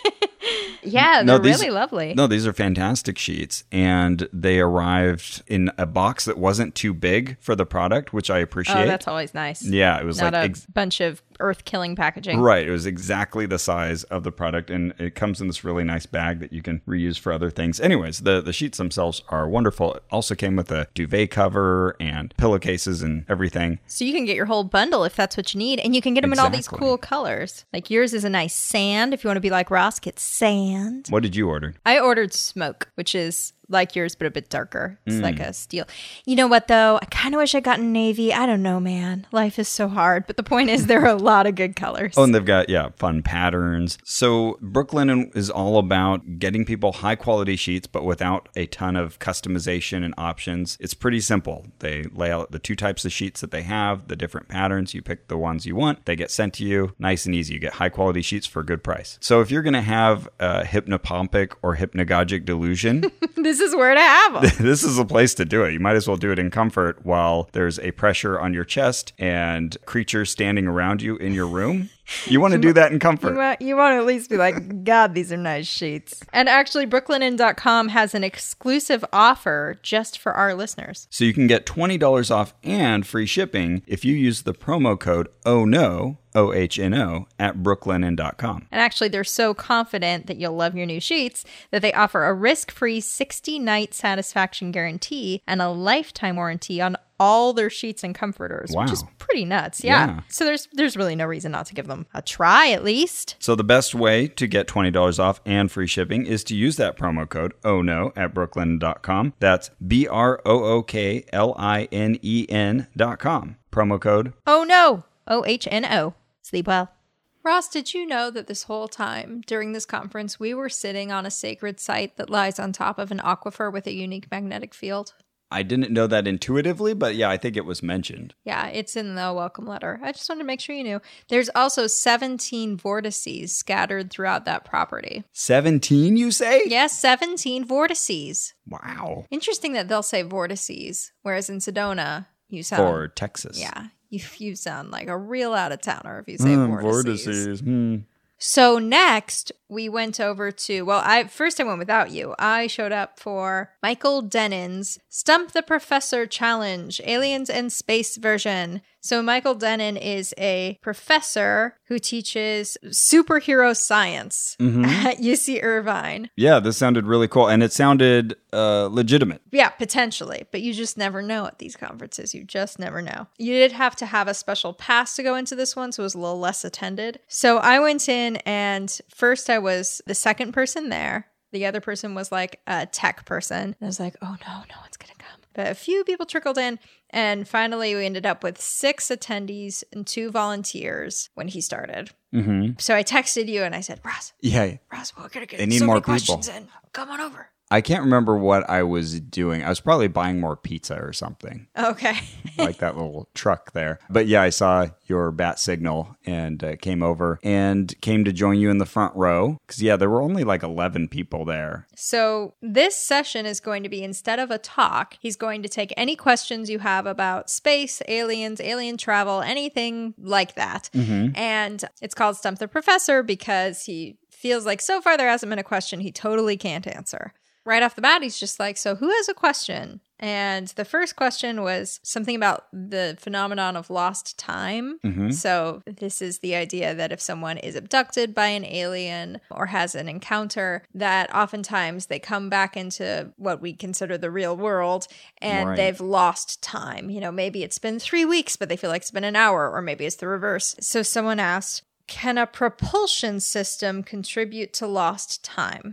[SPEAKER 1] Yeah, they're
[SPEAKER 2] no, these,
[SPEAKER 1] really lovely.
[SPEAKER 2] No, these are fantastic sheets, and they arrived in a box that wasn't too big for the product, which I appreciate.
[SPEAKER 1] Oh, that's always nice.
[SPEAKER 2] Yeah, it was
[SPEAKER 1] not
[SPEAKER 2] like
[SPEAKER 1] a
[SPEAKER 2] ex-
[SPEAKER 1] bunch of earth-killing packaging.
[SPEAKER 2] Right, it was exactly the size of the product, and it comes in this really nice bag that you can reuse for other things. Anyways, the, the sheets themselves are wonderful. It also came with a duvet cover and pillowcases and everything.
[SPEAKER 1] So you can get your whole bundle if that's what you need, and you can get them
[SPEAKER 2] exactly.
[SPEAKER 1] in all these cool colors. Like yours is a nice sand. If you want to be like Ross, get sand.
[SPEAKER 2] What did you order?
[SPEAKER 1] I ordered smoke, which is like yours, but a bit darker. It's
[SPEAKER 2] Mm.
[SPEAKER 1] like a steel. You know what, though? I kind of wish I'd gotten navy. I don't know, man. Life is so hard. But the point is, there are a lot of good colors.
[SPEAKER 2] Oh, and they've got, yeah, fun patterns. So Brooklinen is all about getting people high-quality sheets, but without a ton of customization and options. It's pretty simple. They lay out the two types of sheets that they have, the different patterns. You pick the ones you want. They get sent to you. Nice and easy. You get high-quality sheets for a good price. So if you're going to have a hypnopompic or hypnagogic delusion...
[SPEAKER 1] This is where to have them.
[SPEAKER 2] This is a place to do it. You might as well do it in comfort while there's a pressure on your chest and creatures standing around you in your room. You want to do that in comfort.
[SPEAKER 1] You want, you want to at least be like, God, these are nice sheets. And actually, brooklinen dot com has an exclusive offer just for our listeners.
[SPEAKER 2] So you can get twenty dollars off and free shipping if you use the promo code O H N O, O H N O, at brooklinen dot com.
[SPEAKER 1] And actually, they're so confident that you'll love your new sheets that they offer a risk-free sixty-night satisfaction guarantee and a lifetime warranty on all their sheets and comforters,
[SPEAKER 2] wow.
[SPEAKER 1] which is pretty nuts. Yeah. yeah. So there's there's really no reason not to give them a try at least.
[SPEAKER 2] So the best way to get twenty dollars off and free shipping is to use that promo code O H N O at brooklinen dot com. That's B R O O K L I N E N dot com. Promo code
[SPEAKER 1] Oh no, O H N O. Sleep well. Ross, did you know that this whole time during this conference, we were sitting on a sacred site that lies on top of an aquifer with a unique magnetic field?
[SPEAKER 2] I didn't know that intuitively, but yeah, I think it was mentioned.
[SPEAKER 1] Yeah, it's in the welcome letter. I just wanted to make sure you knew. There's also seventeen vortices scattered throughout that property.
[SPEAKER 2] seventeen, you say?
[SPEAKER 1] Yes, seventeen vortices.
[SPEAKER 2] Wow.
[SPEAKER 1] Interesting that they'll say vortices, whereas in Sedona, you sound...
[SPEAKER 2] For Texas.
[SPEAKER 1] Yeah, you, you sound like a real out-of-towner if you say
[SPEAKER 2] mm,
[SPEAKER 1] vortices.
[SPEAKER 2] Vortices. Hmm.
[SPEAKER 1] So next, we went over to, well, I first I went without you. I showed up for Michael Dennin's Stump the Professor Challenge, Aliens and Space version. So Michael Dennin is a professor who teaches superhero science mm-hmm. at U C Irvine.
[SPEAKER 2] Yeah, this sounded really cool. And it sounded uh, legitimate.
[SPEAKER 1] Yeah, potentially. But you just never know at these conferences. You just never know. You did have to have a special pass to go into this one, so it was a little less attended. So I went in, and first I was the second person there. The other person was like a tech person. And I was like, oh no, no one's going to come. But a few people trickled in. And finally, we ended up with six attendees and two volunteers when he started.
[SPEAKER 2] Mm-hmm.
[SPEAKER 1] So I texted you and I said, Ross,
[SPEAKER 2] yeah,
[SPEAKER 1] Ross, we're going to get
[SPEAKER 2] they need
[SPEAKER 1] so
[SPEAKER 2] more
[SPEAKER 1] many questions
[SPEAKER 2] people.
[SPEAKER 1] in. Come on over.
[SPEAKER 2] I can't remember what I was doing. I was probably buying more pizza or something.
[SPEAKER 1] Okay.
[SPEAKER 2] Like that little truck there. But yeah, I saw your bat signal and uh, came over and came to join you in the front row. Because yeah, there were only like eleven people there.
[SPEAKER 1] So this session is going to be, instead of a talk, he's going to take any questions you have about space, aliens, alien travel, anything like that. Mm-hmm. And it's called Stump the Professor because he feels like so far there hasn't been a question he totally can't answer. Right off the bat, he's just like, so who has a question? And the first question was something about the phenomenon of lost time. Mm-hmm. So this is the idea that if someone is abducted by an alien or has an encounter, that oftentimes they come back into what we consider the real world and right. they've lost time. You know, maybe it's been three weeks, but they feel like it's been an hour, or maybe it's the reverse. So someone asked, can a propulsion system contribute to lost time?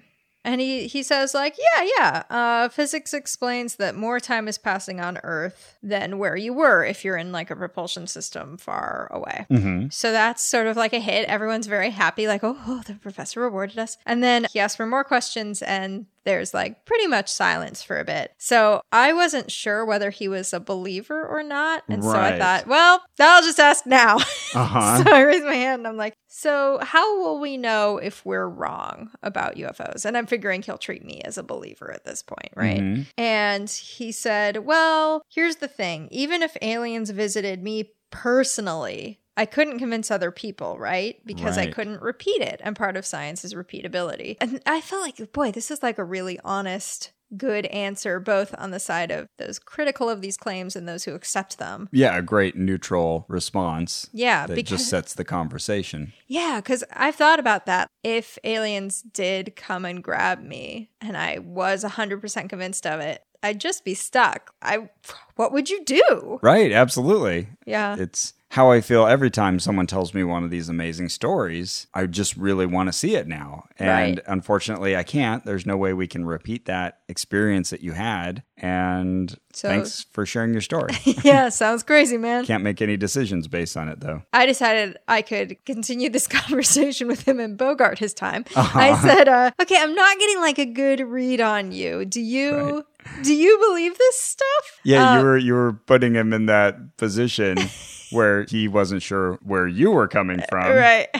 [SPEAKER 1] And he, he says, like, yeah, yeah, uh, physics explains that more time is passing on Earth than where you were if you're in, like, a propulsion system far away.
[SPEAKER 2] Mm-hmm.
[SPEAKER 1] So that's sort of like a hit. Everyone's very happy, like, oh, oh, the professor rewarded us. And then he asks for more questions, and there's, like, pretty much silence for a bit. So I wasn't sure whether he was a believer or not. And so I
[SPEAKER 2] Right.
[SPEAKER 1] thought, well, I'll just ask now.
[SPEAKER 2] Uh-huh.
[SPEAKER 1] So I raised my hand and I'm like, so how will we know if we're wrong about U F Os? And I'm figuring he'll treat me as a believer at this point, right?
[SPEAKER 2] Mhm.
[SPEAKER 1] And he said, well, here's the thing. Even if aliens visited me personally, I couldn't convince other people, right? Because I
[SPEAKER 2] Right.
[SPEAKER 1] couldn't repeat it. And part of science is repeatability. And I felt like, boy, this is like a really honest, good answer, both on the side of those critical of these claims and those who accept them.
[SPEAKER 2] Yeah, a great neutral response.
[SPEAKER 1] Yeah,
[SPEAKER 2] that
[SPEAKER 1] because
[SPEAKER 2] just sets the conversation.
[SPEAKER 1] yeah, because I've thought about that. If aliens did come and grab me and I was one hundred percent convinced of it, I'd just be stuck. I, what would you do?
[SPEAKER 2] Right, absolutely.
[SPEAKER 1] Yeah.
[SPEAKER 2] It's how I feel every time someone tells me one of these amazing stories. I just really want to see it now. And
[SPEAKER 1] Right.
[SPEAKER 2] unfortunately, I can't. There's no way we can repeat that experience that you had. And
[SPEAKER 1] So-
[SPEAKER 2] thanks for sharing your story.
[SPEAKER 1] Yeah, sounds crazy, man.
[SPEAKER 2] Can't make any decisions based on it, though.
[SPEAKER 1] I decided I could continue this conversation with him and Bogart his time.
[SPEAKER 2] Uh-huh.
[SPEAKER 1] I said, uh, okay, I'm not getting like a good read on you. Do you do you believe this stuff?
[SPEAKER 2] Yeah,
[SPEAKER 1] Uh,
[SPEAKER 2] you were you were putting him in that position where he wasn't sure where you were coming from.
[SPEAKER 1] Right.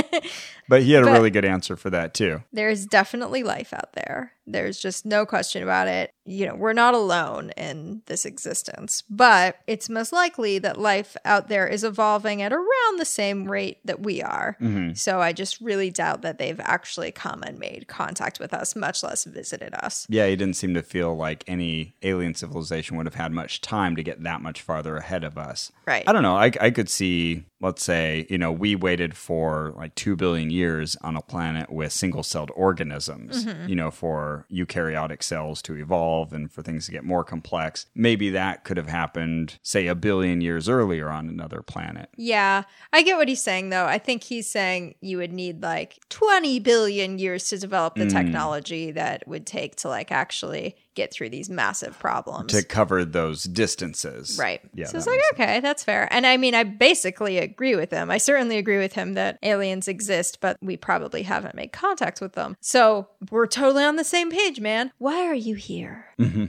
[SPEAKER 2] But he had a
[SPEAKER 1] But-
[SPEAKER 2] really good answer for that, too.
[SPEAKER 1] There's definitely life out there. There's just no question about it. You know, we're not alone in this existence, but it's most likely that life out there is evolving at around the same rate that we are.
[SPEAKER 2] Mhm.
[SPEAKER 1] So I just really doubt that they've actually come and made contact with us, much less visited us.
[SPEAKER 2] Yeah, he didn't seem to feel like any alien civilization would have had much time to get that much farther ahead of us.
[SPEAKER 1] Right.
[SPEAKER 2] I don't know. I, I could see, let's say, you know, we waited for like two billion years on a planet with single-celled organisms,
[SPEAKER 1] Mm-hmm.
[SPEAKER 2] you know, for eukaryotic cells to evolve and for things to get more complex. Maybe that could have happened, say, a billion years earlier on another planet.
[SPEAKER 1] Yeah, I get what he's saying, though. I think he's saying you would need like twenty billion years to develop the
[SPEAKER 2] Mm.
[SPEAKER 1] technology that would take to like actually get through these massive problems.
[SPEAKER 2] To cover those distances.
[SPEAKER 1] Right.
[SPEAKER 2] Yeah.
[SPEAKER 1] So it's
[SPEAKER 2] that
[SPEAKER 1] like,
[SPEAKER 2] makes
[SPEAKER 1] okay, that's fair. And I mean, I basically agree with him. I certainly agree with him that aliens exist, but we probably haven't made contact with them. So we're totally on the same page, man. Why are you here?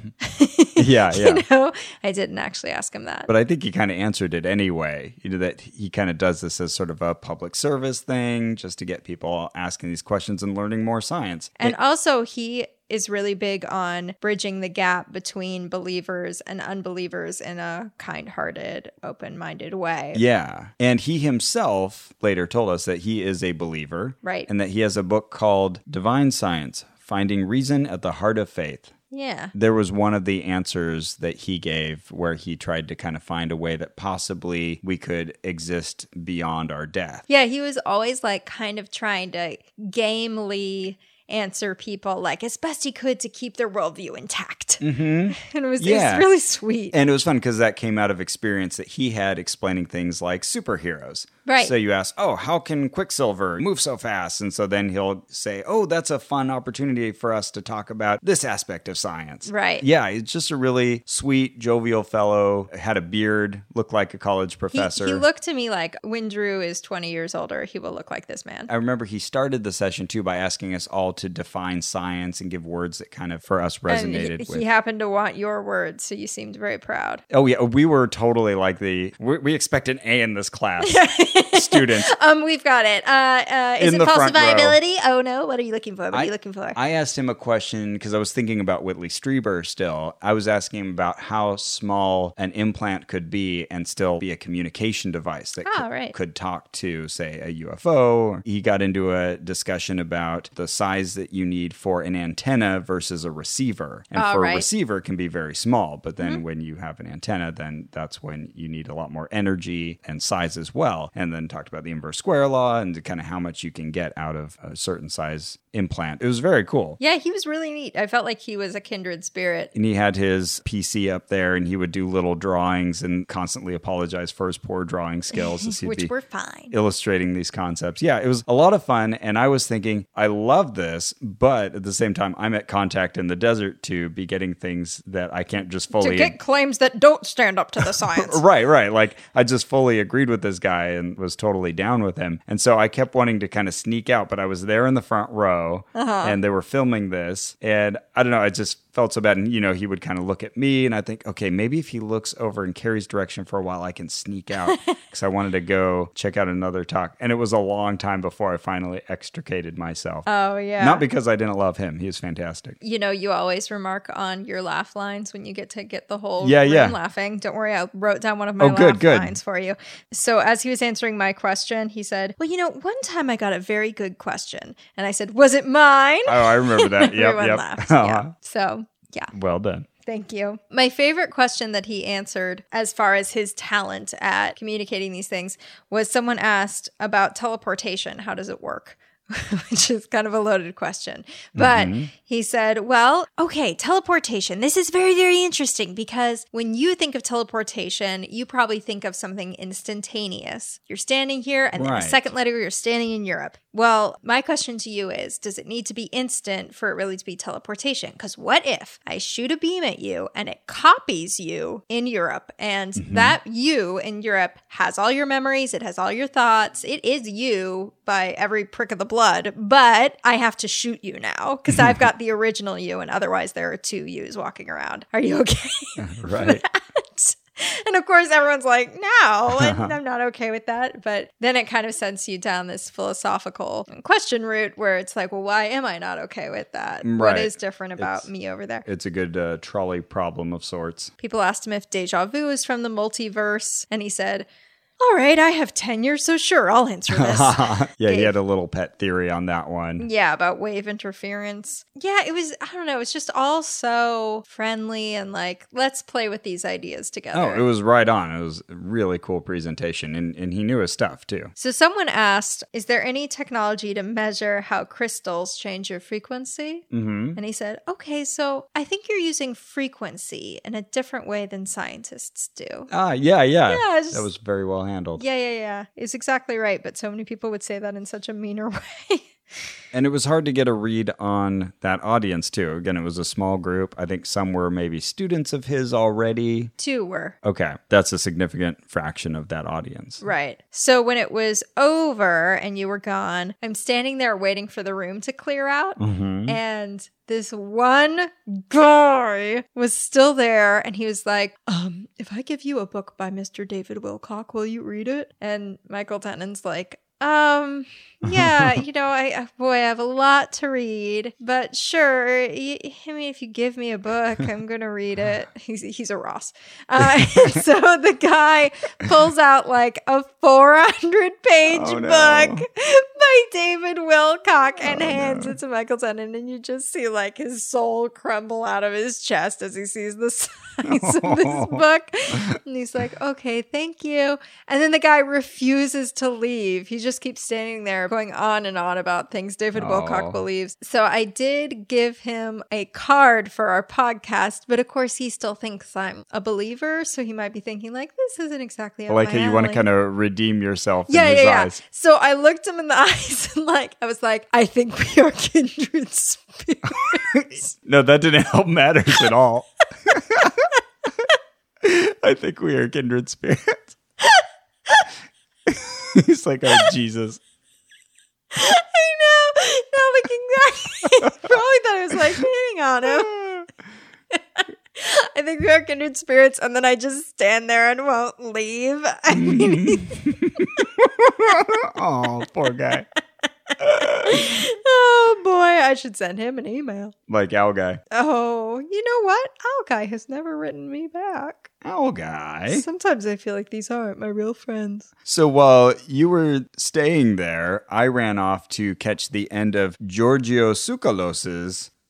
[SPEAKER 2] Yeah, yeah.
[SPEAKER 1] You know, I didn't actually ask him that.
[SPEAKER 2] But I think he kind of answered it anyway. You know, that he kind of does this as sort of a public service thing, just to get people asking these questions and learning more science.
[SPEAKER 1] And also, he is really big on bridging the gap between believers and unbelievers in a kind-hearted, open-minded way.
[SPEAKER 2] Yeah. And he himself later told us that he is a believer.
[SPEAKER 1] Right.
[SPEAKER 2] And that he has a book called Divine Science, Finding Reason at the Heart of Faith.
[SPEAKER 1] Yeah.
[SPEAKER 2] There was one of the answers that he gave where he tried to kind of find a way that possibly we could exist beyond our death.
[SPEAKER 1] Yeah, he was always like kind of trying to gamely answer people like as best he could to keep their worldview intact.
[SPEAKER 2] Mm-hmm.
[SPEAKER 1] And it was,
[SPEAKER 2] Yeah.
[SPEAKER 1] it was really sweet.
[SPEAKER 2] And it was fun because that came out of experience that he had explaining things like superheroes.
[SPEAKER 1] Right.
[SPEAKER 2] So you ask, oh, how can Quicksilver move so fast? And so then he'll say, oh, that's a fun opportunity for us to talk about this aspect of science.
[SPEAKER 1] Right.
[SPEAKER 2] Yeah, he's just a really sweet, jovial fellow, had a beard, looked like a college
[SPEAKER 1] He,
[SPEAKER 2] professor.
[SPEAKER 1] he looked to me like when Drew is twenty years older, he will look like this man.
[SPEAKER 2] I remember he started the session too by asking us all to define science and give words that kind of for us resonated
[SPEAKER 1] and he,
[SPEAKER 2] with.
[SPEAKER 1] he happened to want your words, so you seemed very proud.
[SPEAKER 2] Oh yeah, we were totally like the we, we expect an A in this class. Students.
[SPEAKER 1] Um, we've got it. Uh, uh, is
[SPEAKER 2] In
[SPEAKER 1] it
[SPEAKER 2] the front row.
[SPEAKER 1] falsifiability? Oh no, what are you looking for? What are
[SPEAKER 2] I-
[SPEAKER 1] you looking for?
[SPEAKER 2] I asked him a question because I was thinking about Whitley Strieber still. I was asking him about how small an implant could be and still be a communication device that
[SPEAKER 1] Oh,
[SPEAKER 2] could,
[SPEAKER 1] right.
[SPEAKER 2] could talk to, say, a U F O. He got into a discussion about the size that you need for an antenna versus a receiver. And
[SPEAKER 1] Oh,
[SPEAKER 2] for
[SPEAKER 1] right.
[SPEAKER 2] a receiver can be very small, but then when you have an antenna, then that's when you need a lot more energy and size as well. And and then talked about the inverse square law and kind of how much you can get out of a certain size implant. It was very cool.
[SPEAKER 1] Yeah, he was really neat. I felt like he was a kindred spirit.
[SPEAKER 2] And he had his P C up there, and he would do little drawings and constantly apologize for his poor drawing skills. As he'd
[SPEAKER 1] Which
[SPEAKER 2] be
[SPEAKER 1] were fine.
[SPEAKER 2] illustrating these concepts. Yeah, it was a lot of fun. And I was thinking, I love this, but at the same time, I'm at Contact in the desert to be getting things that I can't just fully...
[SPEAKER 1] To get claims that don't stand up to the science.
[SPEAKER 2] Right, right. Like, I just fully agreed with this guy and was totally down with him. And so I kept wanting to kind of sneak out, but I was there in the front row, uh-huh. and they were filming this. And I don't know, I just felt so bad. And, you know, he would kind of look at me, and I think, okay, maybe if he looks over in Carrie's direction for a while, I can sneak out. Because I wanted to go check out another talk. And it was a long time before I finally extricated myself.
[SPEAKER 1] Oh, yeah.
[SPEAKER 2] Not because I didn't love him. He was fantastic.
[SPEAKER 1] You know, you always remark on your laugh lines when you get to get the whole
[SPEAKER 2] yeah,
[SPEAKER 1] room
[SPEAKER 2] yeah.
[SPEAKER 1] laughing. Don't worry, I wrote down one of my
[SPEAKER 2] oh,
[SPEAKER 1] laugh
[SPEAKER 2] good, good.
[SPEAKER 1] lines for you. So as he was answering my question, he said, well, you know, one time I got a very good question. And I said, was it mine?
[SPEAKER 2] Oh, I remember that. Yep,
[SPEAKER 1] Everyone
[SPEAKER 2] yep.
[SPEAKER 1] laughed.
[SPEAKER 2] Uh-huh.
[SPEAKER 1] Yeah. So, yeah.
[SPEAKER 2] Well done.
[SPEAKER 1] Thank you. My favorite question that he answered as far as his talent at communicating these things was someone asked about teleportation. How does it work? Which is kind of a loaded question. But mm-hmm. he said, well, okay, teleportation. This is very, very interesting because when you think of teleportation, you probably think of something instantaneous. You're standing here and then
[SPEAKER 2] right.
[SPEAKER 1] a second later you're standing in Europe. Well, my question to you is, does it need to be instant for it really to be teleportation? Because what if I shoot a beam at you and it copies you in Europe, and mm-hmm. that you in Europe has all your memories, it has all your thoughts, it is you by every prick of the blood, but I have to shoot you now because I've got the original you, and otherwise there are two yous walking around. Are you okay?
[SPEAKER 2] Right.
[SPEAKER 1] And of course, everyone's like, no, and I'm not okay with that. But then it kind of sends you down this philosophical question route where it's like, well, why am I not okay with that?
[SPEAKER 2] Right.
[SPEAKER 1] What is different about
[SPEAKER 2] it's,
[SPEAKER 1] me over there?
[SPEAKER 2] It's a good uh, trolley problem of sorts.
[SPEAKER 1] People asked him if deja vu is from the multiverse, and he said, all right, I have tenure, so sure, I'll answer this.
[SPEAKER 2] yeah,
[SPEAKER 1] Dave.
[SPEAKER 2] He had a little pet theory on that one.
[SPEAKER 1] Yeah, about wave interference. Yeah, it was, I don't know, it's just all so friendly and like, let's play with these ideas together.
[SPEAKER 2] Oh, it was right on. It was a really cool presentation, and, and he knew his stuff, too.
[SPEAKER 1] So someone asked, is there any technology to measure how crystals change your frequency?
[SPEAKER 2] Mm-hmm.
[SPEAKER 1] And he said, okay, so I think you're using frequency in a different way than scientists do.
[SPEAKER 2] Ah, yeah, yeah.
[SPEAKER 1] Yeah, just,
[SPEAKER 2] that was very well handled.
[SPEAKER 1] Yeah, yeah, yeah. It's exactly right. But so many people would say that in such a meaner way.
[SPEAKER 2] And it was hard to get a read on that audience, too. Again, it was a small group. I think some were maybe students of his already.
[SPEAKER 1] Two were.
[SPEAKER 2] Okay. That's a significant fraction of that audience.
[SPEAKER 1] Right. So when it was over and you were gone, I'm standing there waiting for the room to clear out.
[SPEAKER 2] Mm-hmm.
[SPEAKER 1] And this one guy was still there, and he was like, um, if I give you a book by Mister David Wilcock, will you read it? And Michael Tennant's like, um, yeah, you know, I, boy, I have a lot to read, but sure. I mean, if you give me a book, I'm going to read it. He's, he's a Ross. Uh, so the guy pulls out like a four hundred page
[SPEAKER 2] oh, no.
[SPEAKER 1] book by David Wilcock and
[SPEAKER 2] oh,
[SPEAKER 1] hands
[SPEAKER 2] no.
[SPEAKER 1] it to Michael Tennant. And you just see like his soul crumble out of his chest as he sees the size of this book. And he's like, okay, thank you. And then the guy refuses to leave. He just keeps standing there going on and on about things David
[SPEAKER 2] oh.
[SPEAKER 1] Wilcock believes. So I did give him a card for our podcast, but of course he still thinks I'm a believer. So he might be thinking like, this isn't exactly
[SPEAKER 2] I like how you want to
[SPEAKER 1] alley.
[SPEAKER 2] kind of redeem yourself
[SPEAKER 1] yeah,
[SPEAKER 2] in his
[SPEAKER 1] yeah,
[SPEAKER 2] eyes.
[SPEAKER 1] Yeah. So I looked him in the eyes and like, I was like, I think we are kindred spirits.
[SPEAKER 2] No, that didn't help matters at all. I think we are kindred spirits. He's like, oh, Jesus.
[SPEAKER 1] I know. Now looking back, probably thought I was like hitting on him. I think we are kindred spirits, and then I just stand there and won't leave. I mean,
[SPEAKER 2] oh, poor guy.
[SPEAKER 1] Oh boy, I should send him an email.
[SPEAKER 2] Like Owl Guy.
[SPEAKER 1] Oh, you know what? Owl Guy has never written me back.
[SPEAKER 2] Owl Guy.
[SPEAKER 1] Sometimes I feel like these aren't my real friends.
[SPEAKER 2] So while you were staying there, I ran off to catch the end of Giorgio Tsoukalos's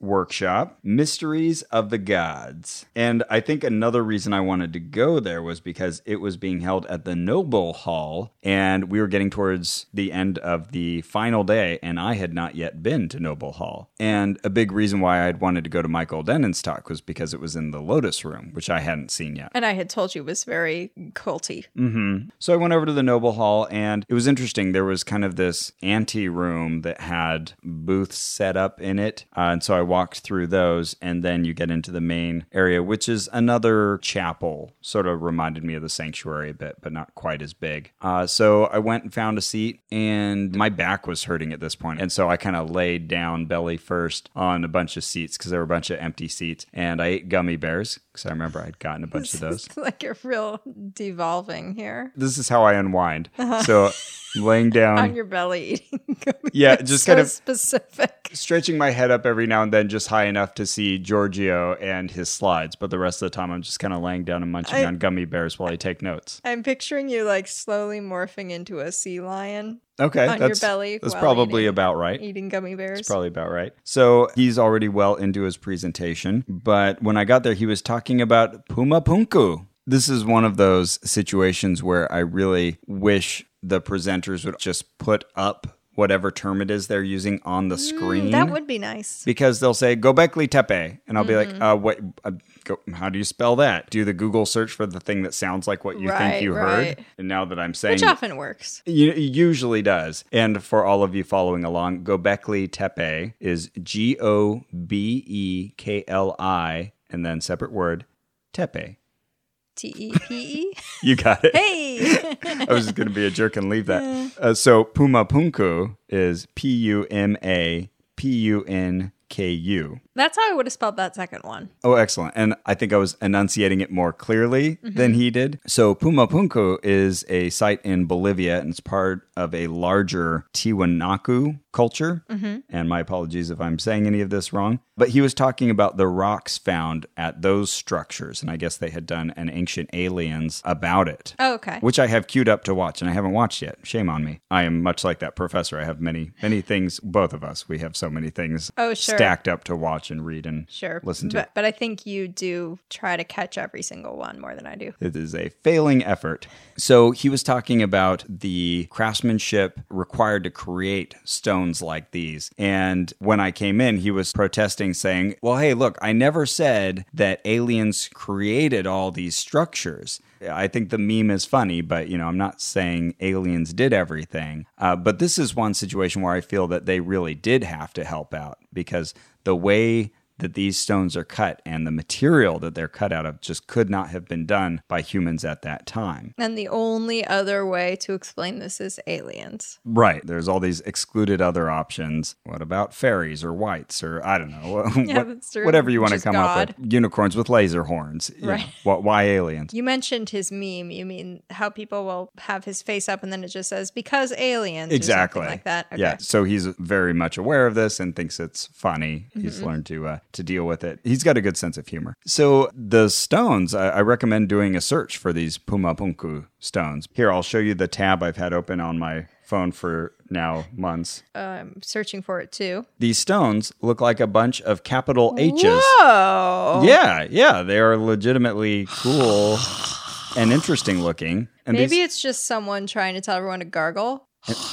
[SPEAKER 2] workshop, Mysteries of the Gods. And I think another reason I wanted to go there was because it was being held at the Noble Hall, and we were getting towards the end of the final day, and I had not yet been to Noble Hall. And a big reason why I'd wanted to go to Michael Dennon's talk was because it was in the Lotus Room, which I hadn't seen yet.
[SPEAKER 1] And I had told you it was very culty.
[SPEAKER 2] Mm-hmm. So I went over to the Noble Hall, and it was interesting. There was kind of this ante-room that had booths set up in it. Uh, and so I walked through those, and then you get into the main area, which is another chapel. Sort of reminded me of the sanctuary a bit, but not quite as big. Uh, so I went and found a seat, and my back was hurting at this point. And so I kind of laid down belly first on a bunch of seats because there were a bunch of empty seats. And I ate gummy bears because I remember I'd gotten a bunch
[SPEAKER 1] this
[SPEAKER 2] of those.
[SPEAKER 1] Is like a real devolving here.
[SPEAKER 2] This is how I unwind. Uh-huh. So laying down
[SPEAKER 1] on your belly eating gummy
[SPEAKER 2] yeah,
[SPEAKER 1] bears.
[SPEAKER 2] just
[SPEAKER 1] so
[SPEAKER 2] kind of
[SPEAKER 1] specific.
[SPEAKER 2] Stretching my head up every now and then just high enough to see Giorgio and his slides. But the rest of the time I'm just kind of laying down and munching I, on gummy bears while I take notes.
[SPEAKER 1] I'm picturing you like slowly morphing into a sea lion.
[SPEAKER 2] Okay,
[SPEAKER 1] on
[SPEAKER 2] that's,
[SPEAKER 1] your belly
[SPEAKER 2] that's probably
[SPEAKER 1] eating,
[SPEAKER 2] about right.
[SPEAKER 1] Eating gummy bears.
[SPEAKER 2] That's probably about right. So he's already well into his presentation, but when I got there, he was talking about Puma Punku. This is one of those situations where I really wish the presenters would just put up whatever term it is they're using on the screen.
[SPEAKER 1] Mm, that would be nice.
[SPEAKER 2] Because they'll say, Gobekli Tepe. And I'll
[SPEAKER 1] mm-hmm.
[SPEAKER 2] be like, uh, what, uh, go, how do you spell that? Do the Google search for the thing that sounds like what you
[SPEAKER 1] right,
[SPEAKER 2] think you
[SPEAKER 1] right.
[SPEAKER 2] heard. And now that I'm saying...
[SPEAKER 1] Which often works.
[SPEAKER 2] It usually does. And for all of you following along, Gobekli Tepe is G O B E K L I, and then separate word, Tepe.
[SPEAKER 1] T E P E?
[SPEAKER 2] You got it.
[SPEAKER 1] Hey!
[SPEAKER 2] I was just going to be a jerk and leave that. Uh, so Puma Punku is P U M A P U N K U.
[SPEAKER 1] That's how I would have spelled that second one.
[SPEAKER 2] Oh, excellent. And I think I was enunciating it more clearly mm-hmm. than he did. So Puma Punku is a site in Bolivia, and it's part of a larger Tiwanaku culture. Mm-hmm. And my apologies if I'm saying any of this wrong. But he was talking about the rocks found at those structures. And I guess they had done an Ancient Aliens about it.
[SPEAKER 1] Oh, okay.
[SPEAKER 2] Which I have queued up to watch, and I haven't watched yet. Shame on me. I am much like that professor. I have many, many things. Both of us, we have so many things
[SPEAKER 1] oh, sure.
[SPEAKER 2] stacked up to watch and read and
[SPEAKER 1] sure.
[SPEAKER 2] listen to.
[SPEAKER 1] But, but I think you do try to catch every single one more than I do.
[SPEAKER 2] It is a failing effort. So he was talking about the craftsmanship required to create stones like these. And when I came in, he was protesting, saying, well, hey, look, I never said that aliens created all these structures. I think the meme is funny, but, you know, I'm not saying aliens did everything. Uh, but this is one situation where I feel that they really did have to help out, because the way that these stones are cut and the material that they're cut out of just could not have been done by humans at that time.
[SPEAKER 1] And the only other way to explain this is aliens.
[SPEAKER 2] Right. There's all these excluded other options. What about fairies or whites or I don't know.
[SPEAKER 1] Yeah,
[SPEAKER 2] what,
[SPEAKER 1] that's true.
[SPEAKER 2] Whatever you want to
[SPEAKER 1] Just
[SPEAKER 2] come
[SPEAKER 1] God.
[SPEAKER 2] up with. Unicorns with laser horns.
[SPEAKER 1] Right.
[SPEAKER 2] Know, why aliens?
[SPEAKER 1] You mentioned his meme. You mean how people will have his face up and then it just says, because aliens
[SPEAKER 2] exactly.
[SPEAKER 1] or something like that? Okay.
[SPEAKER 2] Yeah. So he's very much aware of this and thinks it's funny. Mm-hmm. He's learned to uh, to deal with it. He's got a good sense of humor. So the stones, I, I recommend doing a search for these Puma Punku stones. Here, I'll show you the tab I've had open on my phone for now months.
[SPEAKER 1] Uh, I'm searching for it too.
[SPEAKER 2] These stones look like a bunch of capital H's.
[SPEAKER 1] Whoa!
[SPEAKER 2] Yeah, yeah. They are legitimately cool and interesting looking. And
[SPEAKER 1] Maybe
[SPEAKER 2] these,
[SPEAKER 1] it's just someone trying to tell everyone to gargle.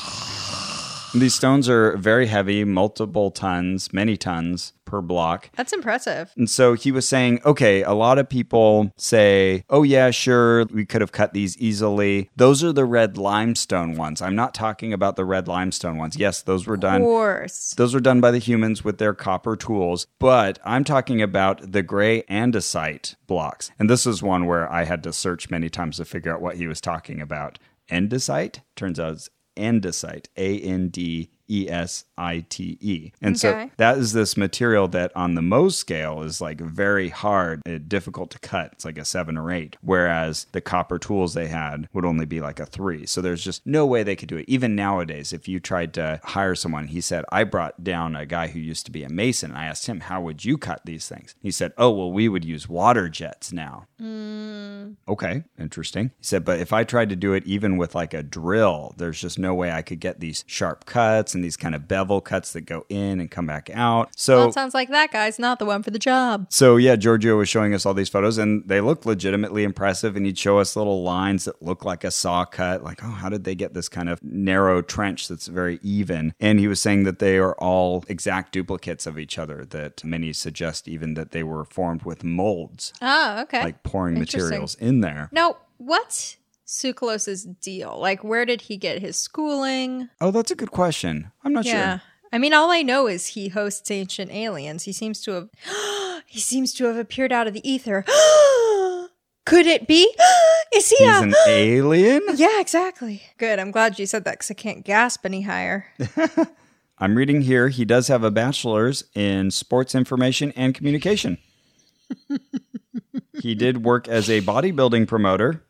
[SPEAKER 2] These stones are very heavy, multiple tons, many tons per block.
[SPEAKER 1] That's impressive.
[SPEAKER 2] And so he was saying, okay, a lot of people say, oh yeah, sure, we could have cut these easily. Those are the red limestone ones. I'm not talking about the red limestone ones. Yes, those were done.
[SPEAKER 1] Of course.
[SPEAKER 2] Those were done by the humans with their copper tools. But I'm talking about the gray andesite blocks. And this is one where I had to search many times to figure out what he was talking about. Andesite? Turns out it's andesite, A N D E S I T E. And
[SPEAKER 1] okay.
[SPEAKER 2] so that is this material that on the Mohs scale is like very hard, and difficult to cut. It's like a seven or eight, whereas the copper tools they had would only be like a three. So there's just no way they could do it. Even nowadays, if you tried to hire someone, he said, I brought down a guy who used to be a mason. And I asked him, how would you cut these things? He said, oh, well, we would use water jets now.
[SPEAKER 1] Mm.
[SPEAKER 2] Okay, interesting. He said, but if I tried to do it even with like a drill, there's just no way I could get these sharp cuts and and these kind of bevel cuts that go in and come back out. So
[SPEAKER 1] Well, it sounds like that guy's not the one for the job.
[SPEAKER 2] So yeah, Giorgio was showing us all these photos and they looked legitimately impressive, and he'd show us little lines that look like a saw cut, like, oh, how did they get this kind of narrow trench that's very even? And he was saying that they are all exact duplicates of each other, that many suggest even that they were formed with molds,
[SPEAKER 1] Oh, okay.
[SPEAKER 2] like pouring
[SPEAKER 1] Interesting.
[SPEAKER 2] materials in there.
[SPEAKER 1] Now, what's Tsoukalos' deal? Like, where did he get his schooling?
[SPEAKER 2] Oh, that's a good question. I'm not
[SPEAKER 1] Yeah.
[SPEAKER 2] sure.
[SPEAKER 1] I mean, all I know is he hosts Ancient Aliens. He seems to have he seems to have appeared out of the ether. Could it be? Is he
[SPEAKER 2] He's
[SPEAKER 1] a-
[SPEAKER 2] an alien?
[SPEAKER 1] Yeah, exactly. Good. I'm glad you said that because I can't gasp any higher.
[SPEAKER 2] I'm reading here, he does have a bachelor's in sports information and communication. He did work as a bodybuilding promoter.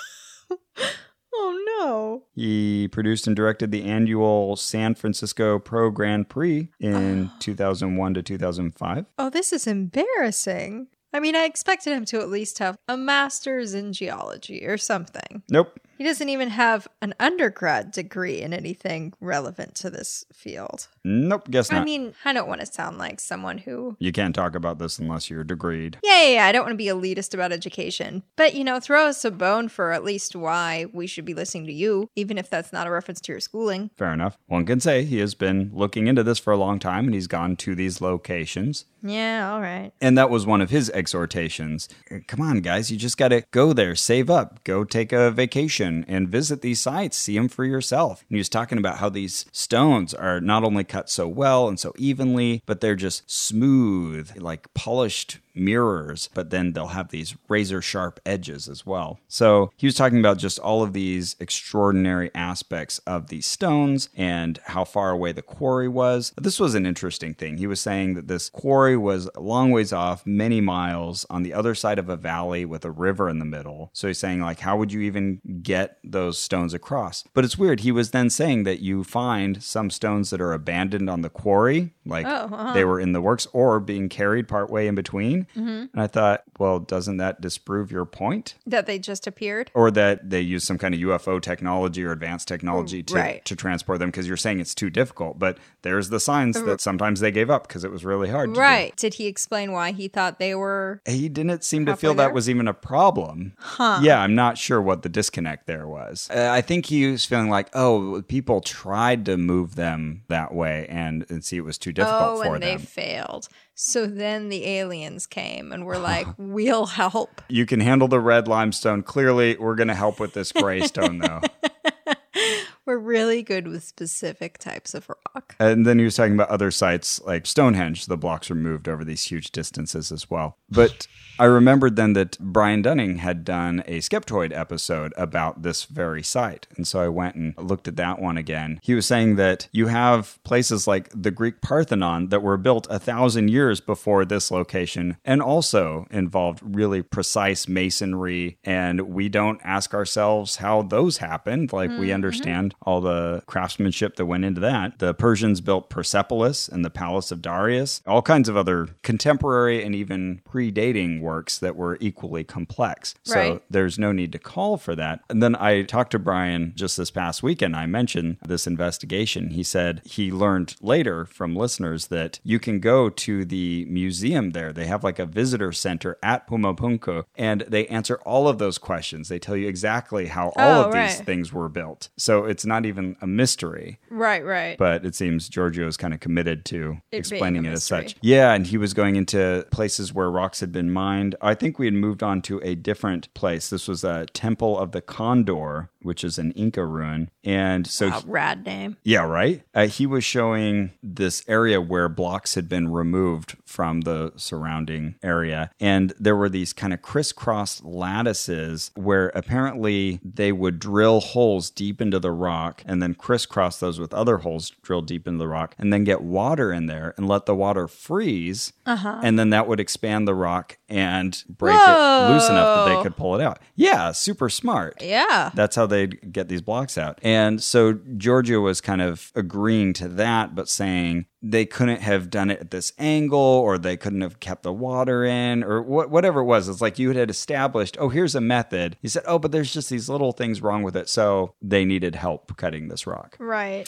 [SPEAKER 1] Oh, no.
[SPEAKER 2] He produced and directed the annual San Francisco Pro Grand Prix in two thousand one to two thousand five.
[SPEAKER 1] Oh, this is embarrassing. I mean, I expected him to at least have a master's in geology or something.
[SPEAKER 2] Nope.
[SPEAKER 1] He doesn't even have an undergrad degree in anything relevant to this field.
[SPEAKER 2] Nope, guess not.
[SPEAKER 1] I mean, I don't want to sound like someone who...
[SPEAKER 2] You can't talk about this unless you're degreed.
[SPEAKER 1] Yeah, yeah, yeah, I don't want to be elitist about education. But, you know, throw us a bone for at least why we should be listening to you, even if that's not a reference to your schooling.
[SPEAKER 2] Fair enough. One can say he has been looking into this for a long time and he's gone to these locations.
[SPEAKER 1] Yeah, all right.
[SPEAKER 2] And that was one of his exhortations. Come on, guys, you just got to go there, save up, go take a vacation and visit these sites, see them for yourself. And he was talking about how these stones are not only cut so well and so evenly, but they're just smooth, like polished mirrors, but then they'll have these razor sharp edges as well. So he was talking about just all of these extraordinary aspects of these stones and how far away the quarry was. This was an interesting thing. He was saying that this quarry was a long ways off, many miles on the other side of a valley with a river in the middle. So he's saying, like, how would you even get those stones across? But it's weird. He was then saying that you find some stones that are abandoned on the quarry, like
[SPEAKER 1] Oh, uh-huh.
[SPEAKER 2] they were in the works or being carried partway in between.
[SPEAKER 1] Mm-hmm.
[SPEAKER 2] And I thought, well, doesn't that disprove your point?
[SPEAKER 1] That they just appeared?
[SPEAKER 2] Or that they use some kind of U F O technology or advanced technology to,
[SPEAKER 1] Right.
[SPEAKER 2] to transport them, because you're saying it's too difficult. But there's the signs that sometimes they gave up because it was really hard to
[SPEAKER 1] Right. Did he explain why he thought they were...
[SPEAKER 2] do. He didn't seem to
[SPEAKER 1] Halfway
[SPEAKER 2] feel
[SPEAKER 1] there?
[SPEAKER 2] that was even a problem.
[SPEAKER 1] Huh.
[SPEAKER 2] Yeah, I'm not sure what the disconnect there was. Uh, I think he was feeling like, oh, people tried to move them that way and, and see it was too difficult
[SPEAKER 1] Oh,
[SPEAKER 2] for
[SPEAKER 1] and
[SPEAKER 2] them.
[SPEAKER 1] they failed. So then the aliens came and were like, we'll help.
[SPEAKER 2] You can handle the red limestone. Clearly, we're going to help with this gray stone, though.
[SPEAKER 1] We're really good with specific types of rock.
[SPEAKER 2] And then he was talking about other sites like Stonehenge. The blocks were moved over these huge distances as well. But I remembered then that Brian Dunning had done a Skeptoid episode about this very site. And so I went and looked at that one again. He was saying that you have places like the Greek Parthenon that were built a thousand years before this location and also involved really precise masonry. And we don't ask ourselves how those happened. Like we understand all the craftsmanship that went into that. The Persians built Persepolis and the Palace of Darius, all kinds of other contemporary and even predating works that were equally complex. So
[SPEAKER 1] Right.
[SPEAKER 2] there's no need to call for that. And then I talked to Brian just this past weekend. I mentioned this investigation. He said he learned later from listeners that you can go to the museum there. They have like a visitor center at Pumapunku, and they answer all of those questions. They tell you exactly how all
[SPEAKER 1] Oh,
[SPEAKER 2] of these
[SPEAKER 1] right.
[SPEAKER 2] things were built. So it's not even a mystery.
[SPEAKER 1] Right, right.
[SPEAKER 2] But it seems Giorgio is kind of committed to
[SPEAKER 1] It
[SPEAKER 2] explaining
[SPEAKER 1] being a
[SPEAKER 2] it as
[SPEAKER 1] mystery.
[SPEAKER 2] such. Yeah, and he was going into places where rocks had been mined. I think we had moved on to a different place. This was a Temple of the Condor, which is an Inca ruin. And so,
[SPEAKER 1] Wow, rad name.
[SPEAKER 2] yeah, right? Uh, he was showing this area where blocks had been removed from the surrounding area. And there were these kind of crisscross lattices where apparently they would drill holes deep into the rock and then crisscross those with other holes drilled deep into the rock and then get water in there and let the water freeze. Uh-huh. And then that would expand the rock and break
[SPEAKER 1] Whoa.
[SPEAKER 2] it loose enough that they could pull it out. Yeah, super smart.
[SPEAKER 1] Yeah.
[SPEAKER 2] That's how they'd get these blocks out. And so Giorgio was kind of agreeing to that, but saying they couldn't have done it at this angle, or they couldn't have kept the water in, or wh- whatever it was. It's like you had established, oh, here's a method. He said, oh, but there's just these little things wrong with it. So they needed help cutting this rock.
[SPEAKER 1] Right.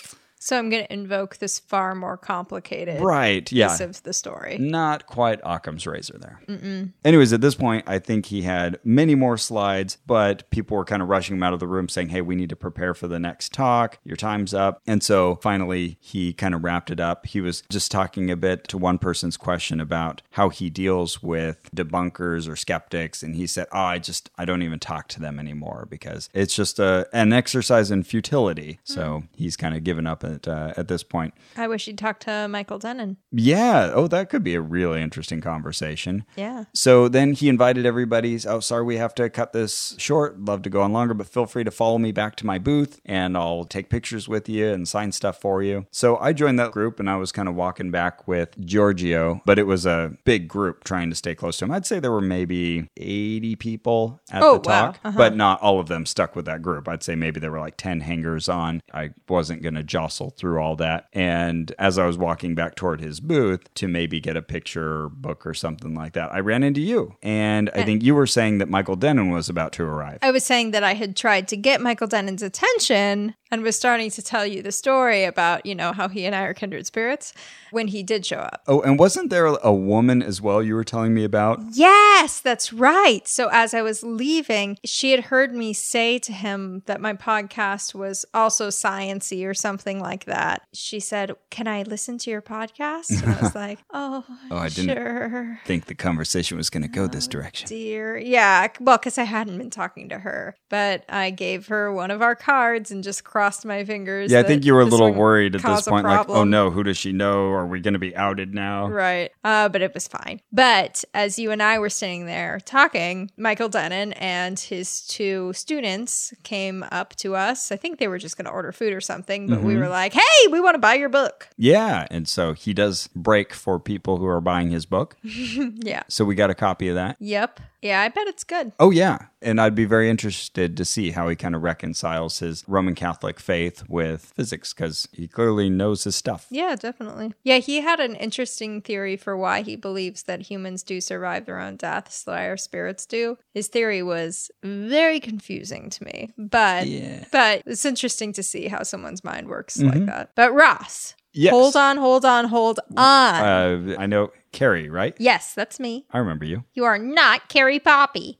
[SPEAKER 1] So I'm going to invoke this far more complicated
[SPEAKER 2] right, yeah.
[SPEAKER 1] piece of the story.
[SPEAKER 2] Not quite Occam's razor there. Mm-mm. Anyways, at this point, I think he had many more slides, but people were kind of rushing him out of the room saying, hey, we need to prepare for the next talk. Your time's up. And so finally, he kind of wrapped it up. He was just talking a bit to one person's question about how he deals with debunkers or skeptics. And he said, oh, I just, I don't even talk to them anymore because it's just a, an exercise in futility. So mm. he's kind of given up at, uh, at this point.
[SPEAKER 1] I wish he'd talk to Michael Dennon.
[SPEAKER 2] Yeah. Oh, that could be a really interesting conversation.
[SPEAKER 1] Yeah.
[SPEAKER 2] So then he invited everybody. Oh, sorry, we have to cut this short. Love to go on longer, but feel free to follow me back to my booth and I'll take pictures with you and sign stuff for you. So I joined that group and I was kind of walking back with Giorgio, but it was a big group trying to stay close to him. I'd say there were maybe eighty people at
[SPEAKER 1] oh,
[SPEAKER 2] the talk,
[SPEAKER 1] wow. uh-huh.
[SPEAKER 2] but not all of them stuck with that group. I'd say maybe there were like ten hangers on. I wasn't going to jostle through all that. And as I was walking back toward his booth to maybe get a picture or book or something like that, I ran into you. And I think you were saying that Michael Dennon was about to arrive.
[SPEAKER 1] I was saying that I had tried to get Michael Dennon's attention and was starting to tell you the story about, you know, how he and I are kindred spirits when he did show up.
[SPEAKER 2] Oh, and wasn't there a woman as well you were telling me about?
[SPEAKER 1] Yes, that's right. So as I was leaving, she had heard me say to him that my podcast was also science-y or something like that. She said, can I listen to your podcast? And I was like, oh, oh I didn't
[SPEAKER 2] sure. think the conversation was going to go oh, this direction.
[SPEAKER 1] Dear. Yeah, well, because I hadn't been talking to her. But I gave her one of our cards and just crossed my fingers.
[SPEAKER 2] Yeah, I think you were a little worried at this point. Like, oh no, who does she know? Are we going to be outed now?
[SPEAKER 1] Right. Uh, but it was fine. But as you and I were sitting there talking, Michael Dennon and his two students came up to us. I think they were just going to order food or something. But mm-hmm. we were like, hey, we want to buy your book.
[SPEAKER 2] Yeah. And so he does break for people who are buying his book.
[SPEAKER 1] Yeah.
[SPEAKER 2] So we got a copy of that.
[SPEAKER 1] Yep. Yeah, I bet it's good.
[SPEAKER 2] Oh, yeah. And I'd be very interested to see how he kind of reconciles his Roman Catholic faith with physics, because he clearly knows his stuff.
[SPEAKER 1] Yeah, definitely. Yeah, he had an interesting theory for why he believes that humans do survive their own deaths, that our spirits do. His theory was very confusing to me, but yeah. but it's interesting to see how someone's mind works mm-hmm. like that. But Ross, yes. hold on, hold on, hold on.
[SPEAKER 2] Uh, I know. Carrie, right?
[SPEAKER 1] Yes, that's me.
[SPEAKER 2] I remember you.
[SPEAKER 1] You are not Carrie Poppy.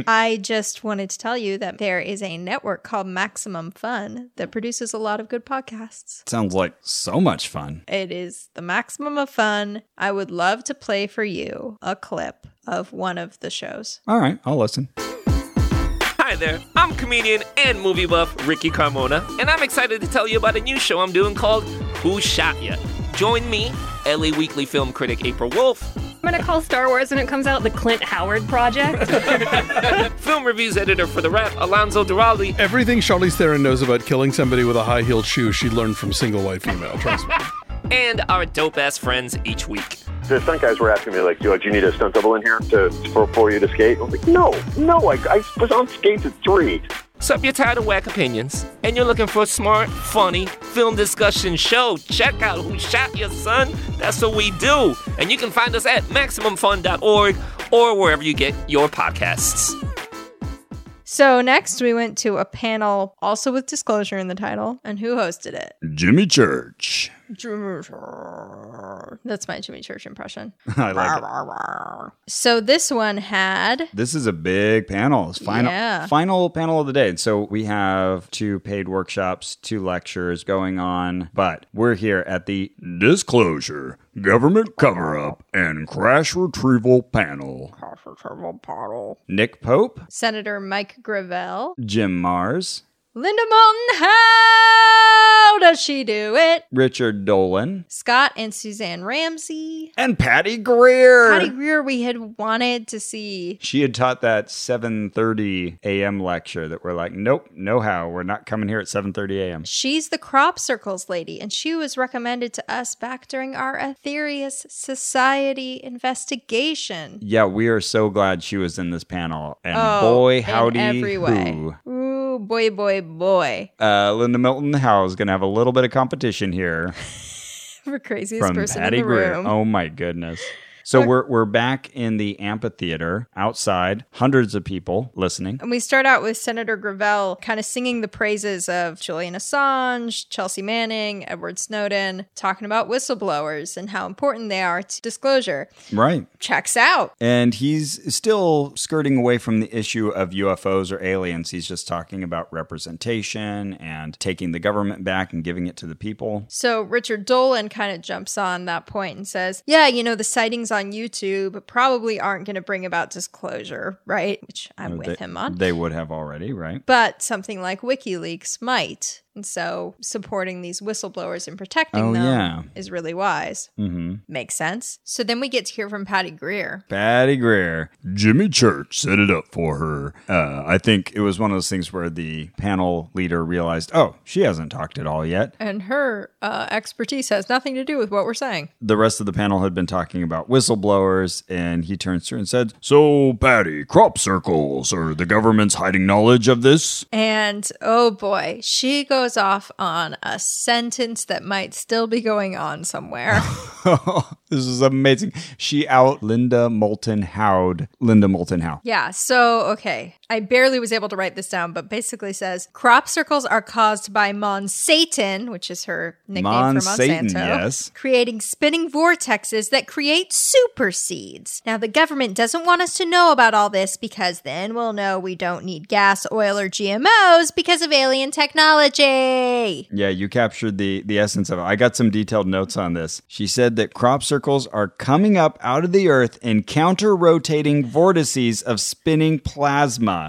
[SPEAKER 1] I just wanted to tell you that there is a network called Maximum Fun that produces a lot of good podcasts.
[SPEAKER 2] Sounds like so much fun.
[SPEAKER 1] It is the maximum of fun. I would love to play for you a clip of one of the shows.
[SPEAKER 2] All right, I'll listen.
[SPEAKER 3] Hi there, I'm comedian and movie buff Ricky Carmona, and I'm excited to tell you about a new show I'm doing called Who Shot Ya? Join me, L A Weekly film critic April Wolf.
[SPEAKER 4] I'm going to call Star Wars when it comes out the Clint Howard Project.
[SPEAKER 3] Film reviews editor for The Rep, Alonzo Duralde.
[SPEAKER 5] Everything Charlize Theron knows about killing somebody with a high-heeled shoe, she learned from single white female, trust me.
[SPEAKER 3] And our dope-ass friends each week.
[SPEAKER 6] The stunt guys were asking me, like, do you need a stunt double in here to for, for you to skate? I was like, no, no, I, I was on skates at three.
[SPEAKER 3] So if you're tired of whack opinions and you're looking for a smart, funny film discussion show, check out Who Shot Ya, son? That's what we do. And you can find us at maximum fun dot org or wherever you get your podcasts.
[SPEAKER 1] So next we went to a panel also with disclosure in the title. And who hosted it?
[SPEAKER 2] Jimmy Church.
[SPEAKER 1] That's my Jimmy Church impression.
[SPEAKER 2] I like it.
[SPEAKER 1] So this one had...
[SPEAKER 2] This is a big panel. It's final,
[SPEAKER 1] yeah.
[SPEAKER 2] final panel of the day. So we have two paid workshops, two lectures going on, but we're here at the Disclosure, Government Cover-Up, and Crash Retrieval Panel.
[SPEAKER 1] Crash Retrieval Panel.
[SPEAKER 2] Nick Pope.
[SPEAKER 1] Senator Mike Gravel.
[SPEAKER 2] Jim Mars.
[SPEAKER 1] Linda Moulton, how does she do it?
[SPEAKER 2] Richard Dolan.
[SPEAKER 1] Scott and Suzanne Ramsey.
[SPEAKER 2] And Patty Greer.
[SPEAKER 1] Patty Greer we had wanted to see.
[SPEAKER 2] She had taught that seven thirty a.m. lecture that we're like, nope, no how. We're not coming here at seven thirty a.m.
[SPEAKER 1] She's the crop circles lady, and she was recommended to us back during our Aetherius Society investigation.
[SPEAKER 2] Yeah, we are so glad she was in this panel. And
[SPEAKER 1] oh,
[SPEAKER 2] boy, howdy,
[SPEAKER 1] in every way.
[SPEAKER 2] who.
[SPEAKER 1] Ooh, boy, boy, boy.
[SPEAKER 2] Uh, Linda Moulton Howe is going to have a little bit of competition here.
[SPEAKER 1] For craziest
[SPEAKER 2] from
[SPEAKER 1] person
[SPEAKER 2] Patty
[SPEAKER 1] in the
[SPEAKER 2] Greer.
[SPEAKER 1] room.
[SPEAKER 2] Oh, my goodness. So we're we're back in the amphitheater outside, hundreds of people listening.
[SPEAKER 1] And we start out with Senator Gravel kind of singing the praises of Julian Assange, Chelsea Manning, Edward Snowden, talking about whistleblowers and how important they are to disclosure.
[SPEAKER 2] Right.
[SPEAKER 1] Checks out.
[SPEAKER 2] And he's still skirting away from the issue of U F Os or aliens. He's just talking about representation and taking the government back and giving it to the people.
[SPEAKER 1] So Richard Dolan kind of jumps on that point and says, yeah, you know, the sightings on YouTube probably aren't going to bring about disclosure, right? Which I'm
[SPEAKER 2] They-
[SPEAKER 1] with him on.
[SPEAKER 2] They would have already, right?
[SPEAKER 1] But something like WikiLeaks might. And so supporting these whistleblowers and protecting
[SPEAKER 2] Oh,
[SPEAKER 1] them
[SPEAKER 2] yeah.
[SPEAKER 1] is really wise.
[SPEAKER 2] Mm-hmm.
[SPEAKER 1] Makes sense. So then we get to hear from Patty Greer.
[SPEAKER 2] Patty Greer. Jimmy Church set it up for her. Uh, I think it was one of those things where the panel leader realized, oh, she hasn't talked at all yet.
[SPEAKER 1] And her uh, expertise has nothing to do with what we're saying.
[SPEAKER 2] The rest of the panel had been talking about whistleblowers, and he turns to her and said, so, Patty, crop circles, are the government's hiding knowledge of this?
[SPEAKER 1] And oh boy, she goes off on a sentence that might still be going on somewhere.
[SPEAKER 2] This is amazing. She out Linda Moulton Howard. Linda Moulton Howe.
[SPEAKER 1] Yeah, so, okay. I barely was able to write this down, but basically says crop circles are caused by Monsatan, which is her nickname for
[SPEAKER 2] Monsatan,
[SPEAKER 1] Monsanto,
[SPEAKER 2] yes.
[SPEAKER 1] creating spinning vortexes that create super seeds. Now, the government doesn't want us to know about all this because then we'll know we don't need gas, oil, or G M Os because of alien technology.
[SPEAKER 2] Yeah, you captured the, the essence of it. I got some detailed notes on this. She said that crop circles are coming up out of the earth in counter-rotating vortices of spinning plasma.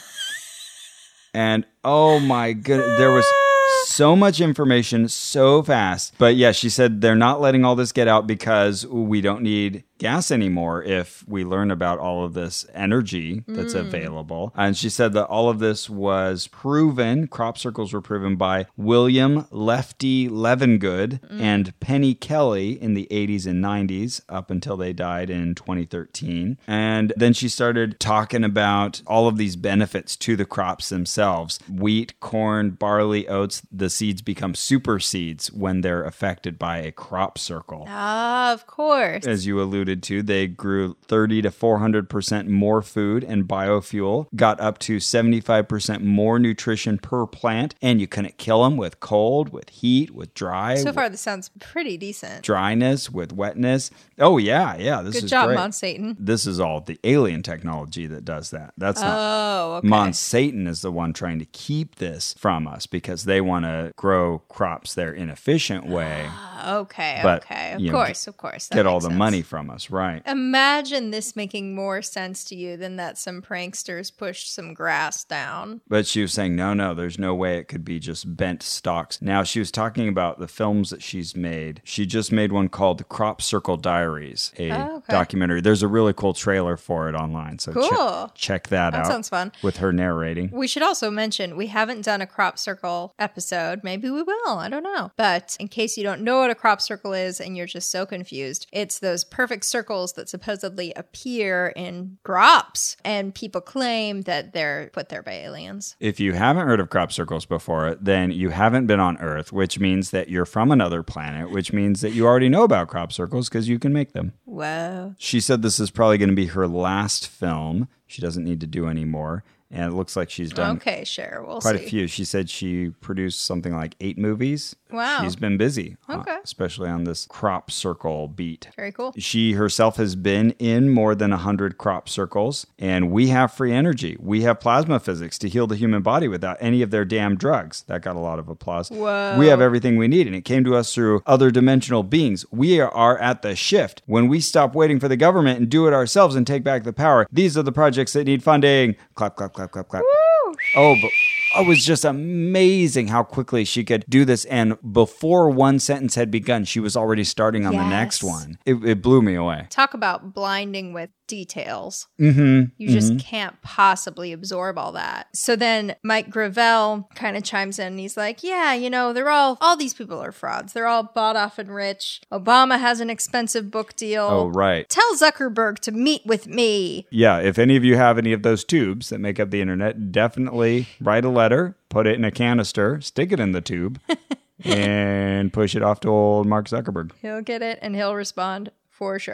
[SPEAKER 2] And oh my goodness, there was so much information so fast. But yeah, she said they're not letting all this get out because we don't need gas anymore if we learn about all of this energy that's mm. available. And she said that all of this was proven, crop circles were proven by William Lefty Levengood mm. and Penny Kelly in the eighties and nineties up until they died in twenty thirteen. And then she started talking about all of these benefits to the crops themselves. Wheat, corn, barley, oats, the seeds become super seeds when they're affected by a crop circle.
[SPEAKER 1] Ah, of course.
[SPEAKER 2] As you alluded to, they grew thirty to four hundred percent more food and biofuel, got up to seventy-five percent more nutrition per plant, and you couldn't kill them with cold, with heat, with dry.
[SPEAKER 1] So far, this sounds pretty decent.
[SPEAKER 2] Dryness, with wetness. Oh, yeah, yeah, this
[SPEAKER 1] Good
[SPEAKER 2] is
[SPEAKER 1] job,
[SPEAKER 2] great.
[SPEAKER 1] Monsatan.
[SPEAKER 2] This is all the alien technology that does that. That's not.
[SPEAKER 1] Oh, okay.
[SPEAKER 2] Monsatan is the one trying to keep this from us because they want to grow crops their inefficient way.
[SPEAKER 1] Okay,
[SPEAKER 2] but,
[SPEAKER 1] okay. Of
[SPEAKER 2] you know,
[SPEAKER 1] course, of course. That
[SPEAKER 2] get all
[SPEAKER 1] makes
[SPEAKER 2] the
[SPEAKER 1] sense.
[SPEAKER 2] money from us, right?
[SPEAKER 1] Imagine this making more sense to you than that some pranksters pushed some grass down.
[SPEAKER 2] But she was saying, no, no, there's no way it could be just bent stalks. Now, she was talking about the films that she's made. She just made one called The Crop Circle Diaries, a
[SPEAKER 1] oh, okay.
[SPEAKER 2] documentary. There's a really cool trailer for it online. So
[SPEAKER 1] cool.
[SPEAKER 2] check, check that,
[SPEAKER 1] that
[SPEAKER 2] out.
[SPEAKER 1] That sounds fun.
[SPEAKER 2] With her narrating.
[SPEAKER 1] We should also mention we haven't done a crop circle episode. Maybe we will. I don't know. But in case you don't know what a crop circle is and you're just so confused, it's those perfect circles that supposedly appear in crops. And people claim that they're put there by aliens.
[SPEAKER 2] If you haven't heard of crop circles before, then you haven't been on Earth, which means that you're from another planet, which means that you already know about crop circles because you can make them.
[SPEAKER 1] Whoa.
[SPEAKER 2] She said this is probably going to be her last film. She doesn't need to do any more. And it looks like she's done
[SPEAKER 1] okay, sure. We'll
[SPEAKER 2] quite
[SPEAKER 1] see.
[SPEAKER 2] a few. She said she produced something like eight movies.
[SPEAKER 1] Wow.
[SPEAKER 2] She's been busy,
[SPEAKER 1] okay.
[SPEAKER 2] uh, especially on this crop circle beat.
[SPEAKER 1] Very cool.
[SPEAKER 2] She herself has been in more than one hundred crop circles, and we have free energy. We have plasma physics to heal the human body without any of their damn drugs. That got a lot of applause.
[SPEAKER 1] Whoa.
[SPEAKER 2] We have everything we need, and it came to us through other dimensional beings. We are at the shift. When we stop waiting for the government and do it ourselves and take back the power, these are the projects that need funding. Clap, clap, clap, clap, clap.
[SPEAKER 1] Woo!
[SPEAKER 2] Oh, but it was just amazing how quickly she could do this. And before one sentence had begun, she was already starting on
[SPEAKER 1] yes.
[SPEAKER 2] the next one. It, it blew me away.
[SPEAKER 1] Talk about blinding with details.
[SPEAKER 2] Mm-hmm.
[SPEAKER 1] You just
[SPEAKER 2] mm-hmm.
[SPEAKER 1] can't possibly absorb all that. So then Mike Gravel kind of chimes in and he's like, yeah, you know, they're all, all these people are frauds. They're all bought off and rich. Obama has an expensive book deal.
[SPEAKER 2] Oh, right.
[SPEAKER 1] Tell Zuckerberg to meet with me.
[SPEAKER 2] Yeah, if any of you have any of those tubes that make up the internet, definitely write a letter, put it in a canister, stick it in the tube, and push it off to old Mark Zuckerberg.
[SPEAKER 1] He'll get it and he'll respond for sure.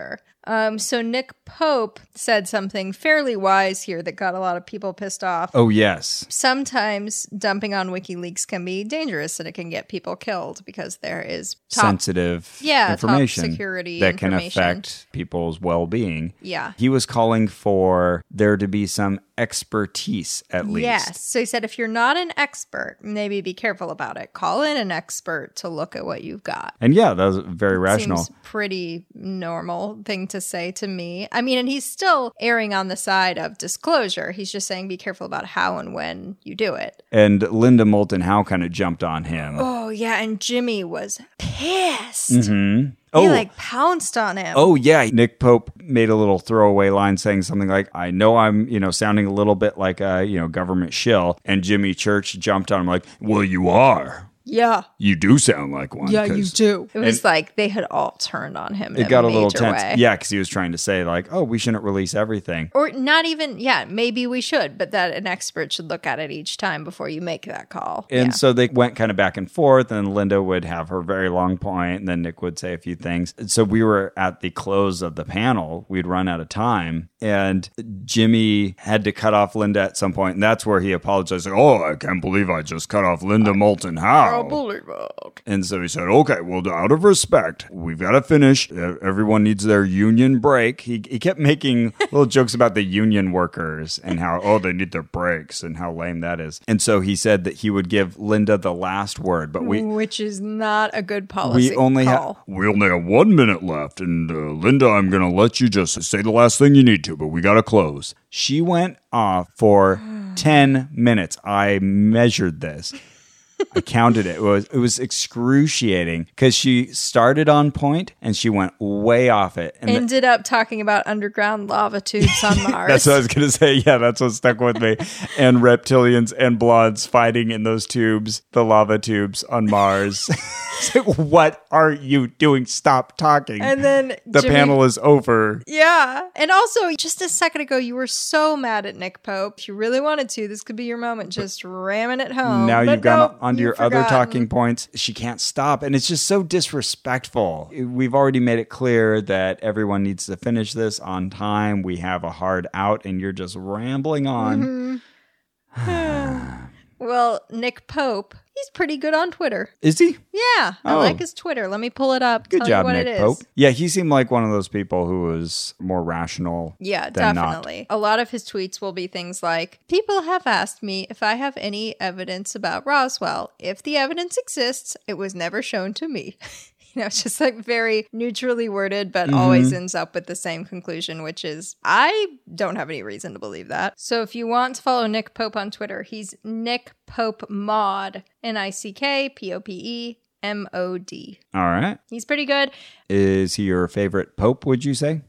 [SPEAKER 1] Um, so Nick Pope said something fairly wise here that got a lot of people pissed off.
[SPEAKER 2] Oh, yes.
[SPEAKER 1] Sometimes dumping on WikiLeaks can be dangerous and it can get people killed because there is top,
[SPEAKER 2] sensitive
[SPEAKER 1] yeah,
[SPEAKER 2] information
[SPEAKER 1] top security
[SPEAKER 2] that can
[SPEAKER 1] information.
[SPEAKER 2] affect people's well-being.
[SPEAKER 1] Yeah.
[SPEAKER 2] He was calling for there to be some expertise at least.
[SPEAKER 1] Yes. So he said if you're not an expert, maybe be careful about it. Call in an expert to look at what you've got.
[SPEAKER 2] And yeah, that was very rational.
[SPEAKER 1] Seems pretty normal thing to say to me. I mean, and he's still erring on the side of disclosure. He's just saying be careful about how and when you do it.
[SPEAKER 2] And Linda Moulton Howe kind of jumped on him.
[SPEAKER 1] Oh, yeah. And Jimmy was pissed.
[SPEAKER 2] Mm-hmm.
[SPEAKER 1] He
[SPEAKER 2] Oh.
[SPEAKER 1] like pounced on him.
[SPEAKER 2] Oh, yeah. Nick Pope made a little throwaway line saying something like, I know I'm, you know, sounding a little bit like a, you know, government shill. And Jimmy Church jumped on him like, well, you are.
[SPEAKER 1] Yeah.
[SPEAKER 2] You do sound like one.
[SPEAKER 1] Yeah, you
[SPEAKER 2] 'cause-
[SPEAKER 1] do. It was
[SPEAKER 2] and-
[SPEAKER 1] like they had all turned on him in
[SPEAKER 2] It got a little
[SPEAKER 1] major
[SPEAKER 2] tense.
[SPEAKER 1] way.
[SPEAKER 2] Yeah, because he was trying to say like, oh, we shouldn't release everything.
[SPEAKER 1] Or not even, yeah, maybe we should, but that an expert should look at it each time before you make that call.
[SPEAKER 2] And
[SPEAKER 1] yeah.
[SPEAKER 2] so they went kind of back and forth, and Linda would have her very long point, and then Nick would say a few things. And so we were at the close of the panel. We'd run out of time, and Jimmy had to cut off Linda at some point, and that's where he apologized. Like, oh, I can't believe I just cut off Linda Moulton Howe.
[SPEAKER 1] believe it.
[SPEAKER 2] And so he said, okay, well, out of respect, we've got to finish. Uh, Everyone needs their union break. He, he kept making little jokes about the union workers and how, oh, they need their breaks and how lame that is. And so he said that he would give Linda the last word, but we...
[SPEAKER 1] Which is not a good policy
[SPEAKER 2] We only have
[SPEAKER 1] call.
[SPEAKER 2] we only have one minute left, and uh, Linda, I'm gonna let you just say the last thing you need to, but we gotta close. She went off for ten minutes. I measured this. I counted it. It was it was excruciating because she started on point and she went way off it. And
[SPEAKER 1] Ended up talking about underground lava tubes on Mars.
[SPEAKER 2] that's what I was going to say. Yeah, that's what stuck with me. And reptilians and bloods fighting in those tubes, the lava tubes on Mars. It's like, what are you doing? Stop talking.
[SPEAKER 1] And then
[SPEAKER 2] the
[SPEAKER 1] Jimmy-
[SPEAKER 2] panel is over.
[SPEAKER 1] Yeah. And also, just a second ago, you were so mad at Nick Pope. If you really wanted to, this could be your moment just ramming it home.
[SPEAKER 2] Now
[SPEAKER 1] But
[SPEAKER 2] you've gone
[SPEAKER 1] nope,
[SPEAKER 2] onto your
[SPEAKER 1] you've
[SPEAKER 2] other
[SPEAKER 1] forgotten.
[SPEAKER 2] talking points. She can't stop. And it's just so disrespectful. We've already made it clear that everyone needs to finish this on time. We have a hard out, and you're just rambling on.
[SPEAKER 1] Mm-hmm. Well, Nick Pope, he's pretty good on Twitter.
[SPEAKER 2] Is he?
[SPEAKER 1] Yeah, I
[SPEAKER 2] Oh.
[SPEAKER 1] like his Twitter. Let me pull it up.
[SPEAKER 2] Good
[SPEAKER 1] tell
[SPEAKER 2] job,
[SPEAKER 1] you what
[SPEAKER 2] Nick
[SPEAKER 1] it is.
[SPEAKER 2] Pope. Yeah, he seemed like one of those people who was more rational.
[SPEAKER 1] Yeah,
[SPEAKER 2] than not.
[SPEAKER 1] definitely. A lot of his tweets will be things like, people have asked me if I have any evidence about Roswell. If the evidence exists, it was never shown to me. You know, it's just like very neutrally worded, but
[SPEAKER 2] Mm-hmm.
[SPEAKER 1] always ends up with the same conclusion, which is, I don't have any reason to believe that. So if you want to follow Nick Pope on Twitter, he's Nick Pope Mod, N I C K P O P E M O D.
[SPEAKER 2] All right.
[SPEAKER 1] He's pretty good.
[SPEAKER 2] Is he your favorite pope, would you say?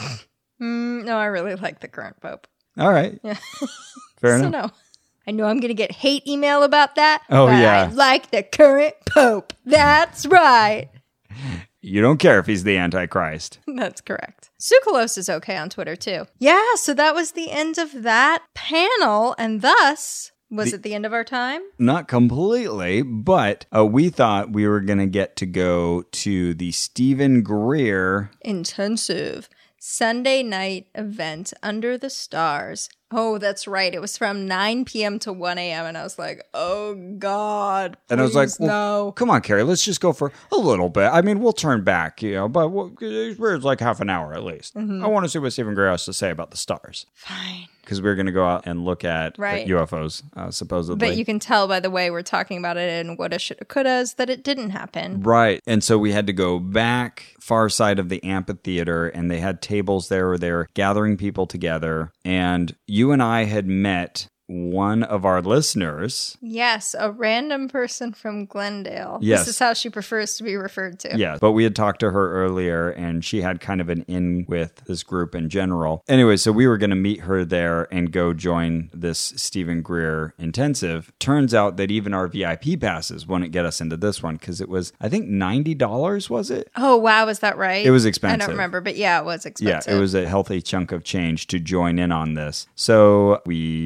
[SPEAKER 1] Mm, no, I really like the current Pope.
[SPEAKER 2] All right.
[SPEAKER 1] Yeah.
[SPEAKER 2] Fair
[SPEAKER 1] so
[SPEAKER 2] enough.
[SPEAKER 1] no. I know I'm going to get hate email about that.
[SPEAKER 2] Oh,
[SPEAKER 1] but
[SPEAKER 2] yeah.
[SPEAKER 1] I like the current Pope. That's right.
[SPEAKER 2] You don't care if he's the Antichrist.
[SPEAKER 1] That's correct. Sukalos is okay on Twitter too. Yeah, so that was the end of that panel, and thus, was
[SPEAKER 2] The-
[SPEAKER 1] it the end of our time?
[SPEAKER 2] Not completely, but uh, we thought we were going to get to go to the Stephen Greer.
[SPEAKER 1] Intensive Sunday night event under the stars. Oh, that's right. It was from nine p.m. to one a.m. And I was like, oh, God.
[SPEAKER 2] And I was like,
[SPEAKER 1] please,
[SPEAKER 2] well,
[SPEAKER 1] no.
[SPEAKER 2] come on, Carrie, let's just go for a little bit. I mean, we'll turn back, you know, but we'll, it's like half an hour at least.
[SPEAKER 1] Mm-hmm.
[SPEAKER 2] I want to see what Stephen Greer has to say about the stars.
[SPEAKER 1] Fine.
[SPEAKER 2] Because we're going to go out and look at
[SPEAKER 1] Right.
[SPEAKER 2] U F Os, uh, supposedly.
[SPEAKER 1] But you can tell by the way we're talking about it and woulda, shoulda, couldas that it didn't happen.
[SPEAKER 2] Right. And so we had to go back far side of the amphitheater, and they had tables there where they were gathering people together. And you and I had met one of our listeners.
[SPEAKER 1] Yes, a random person from Glendale.
[SPEAKER 2] Yes.
[SPEAKER 1] This is how she prefers to be referred to.
[SPEAKER 2] Yeah, but we had talked to her earlier, and she had kind of an in with this group in general. Anyway, so we were going to meet her there and go join this Stephen Greer intensive. Turns out that even our V I P passes wouldn't get us into this one because it was, I think, ninety dollars, was it?
[SPEAKER 1] Oh, wow. Was that right?
[SPEAKER 2] It was
[SPEAKER 1] I
[SPEAKER 2] expensive.
[SPEAKER 1] don't remember, but yeah, it was expensive.
[SPEAKER 2] Yeah, it was a healthy chunk of change to join in on this. So we said,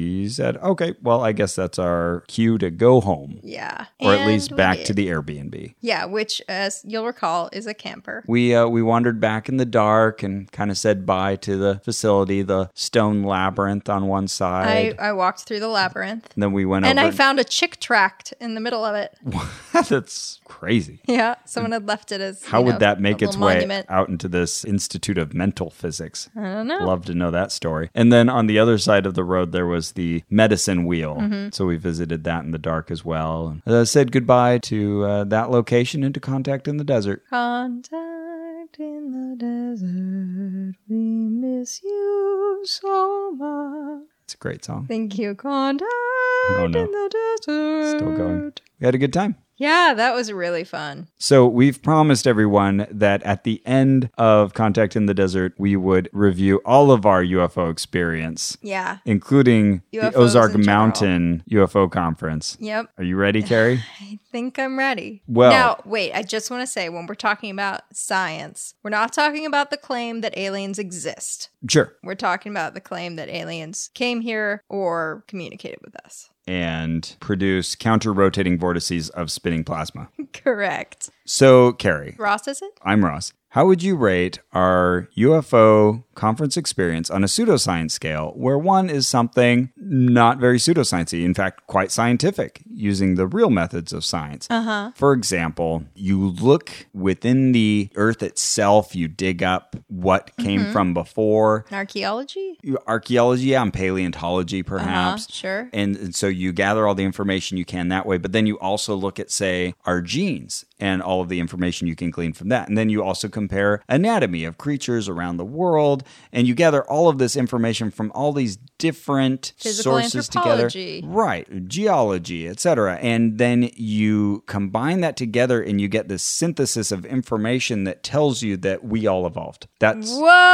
[SPEAKER 2] said, okay, well, I guess that's our cue to go home.
[SPEAKER 1] Yeah.
[SPEAKER 2] Or at
[SPEAKER 1] And
[SPEAKER 2] least
[SPEAKER 1] we
[SPEAKER 2] back
[SPEAKER 1] did.
[SPEAKER 2] to the Airbnb.
[SPEAKER 1] Yeah, which, as you'll recall, is a camper.
[SPEAKER 2] We uh, we wandered back in the dark and kind of said bye to the facility, the stone labyrinth on one
[SPEAKER 1] I,
[SPEAKER 2] side.
[SPEAKER 1] I walked through the labyrinth.
[SPEAKER 2] and then we went
[SPEAKER 1] And
[SPEAKER 2] over.
[SPEAKER 1] I found a chick tract in the middle of it.
[SPEAKER 2] That's crazy.
[SPEAKER 1] Yeah, someone had left it as
[SPEAKER 2] How
[SPEAKER 1] you
[SPEAKER 2] would
[SPEAKER 1] know,
[SPEAKER 2] that make
[SPEAKER 1] a
[SPEAKER 2] its
[SPEAKER 1] little
[SPEAKER 2] way
[SPEAKER 1] monument.
[SPEAKER 2] out into this Institute of Mental Physics?
[SPEAKER 1] I don't know.
[SPEAKER 2] Love to know that story. And then on the other side of the road, there was the medicine wheel.
[SPEAKER 1] Mm-hmm.
[SPEAKER 2] So we visited that in the dark as well. And uh, said goodbye to uh, that location and to Contact in the Desert.
[SPEAKER 1] Contact in the desert, we miss you so much.
[SPEAKER 2] It's a great song.
[SPEAKER 1] Thank you, Contact
[SPEAKER 2] Oh, no.
[SPEAKER 1] in the desert.
[SPEAKER 2] Still going. We had a good time.
[SPEAKER 1] Yeah, that was really fun.
[SPEAKER 2] So we've promised everyone that at the end of Contact in the Desert, we would review all of our U F O experience,
[SPEAKER 1] Yeah.
[SPEAKER 2] including
[SPEAKER 1] U F Os
[SPEAKER 2] the Ozark
[SPEAKER 1] in general.
[SPEAKER 2] Mountain U F O conference.
[SPEAKER 1] Yep.
[SPEAKER 2] Are you ready, Carrie?
[SPEAKER 1] I think I'm ready.
[SPEAKER 2] Well-
[SPEAKER 1] now, wait, I just want to say when we're talking about science, we're not talking about the claim that aliens exist.
[SPEAKER 2] Sure.
[SPEAKER 1] We're talking about the claim that aliens came here or communicated with us.
[SPEAKER 2] And produce counter-rotating vortices of spinning plasma.
[SPEAKER 1] Correct.
[SPEAKER 2] So, Carrie,
[SPEAKER 1] Ross, is it?
[SPEAKER 2] I'm Ross. How would you rate our U F O conference experience on a pseudoscience scale, where one is something not very pseudoscience-y, in fact, quite scientific, using the real methods of science? Uh-huh. For example, you look within the Earth itself, you dig up what came from before.
[SPEAKER 1] Archaeology?
[SPEAKER 2] Archaeology, yeah, and paleontology, perhaps.
[SPEAKER 1] Uh-huh, sure.
[SPEAKER 2] And, and so you gather all the information you can that way, but then you also look at, say, our genes and all of the information you can glean from that. And then you also compare anatomy of creatures around the world, and you gather all of this information from all these different
[SPEAKER 1] Physical
[SPEAKER 2] sources together.
[SPEAKER 1] anthropology.
[SPEAKER 2] Right, geology, et cetera. And then you combine that together and you get this synthesis of information that tells you that we all evolved. That's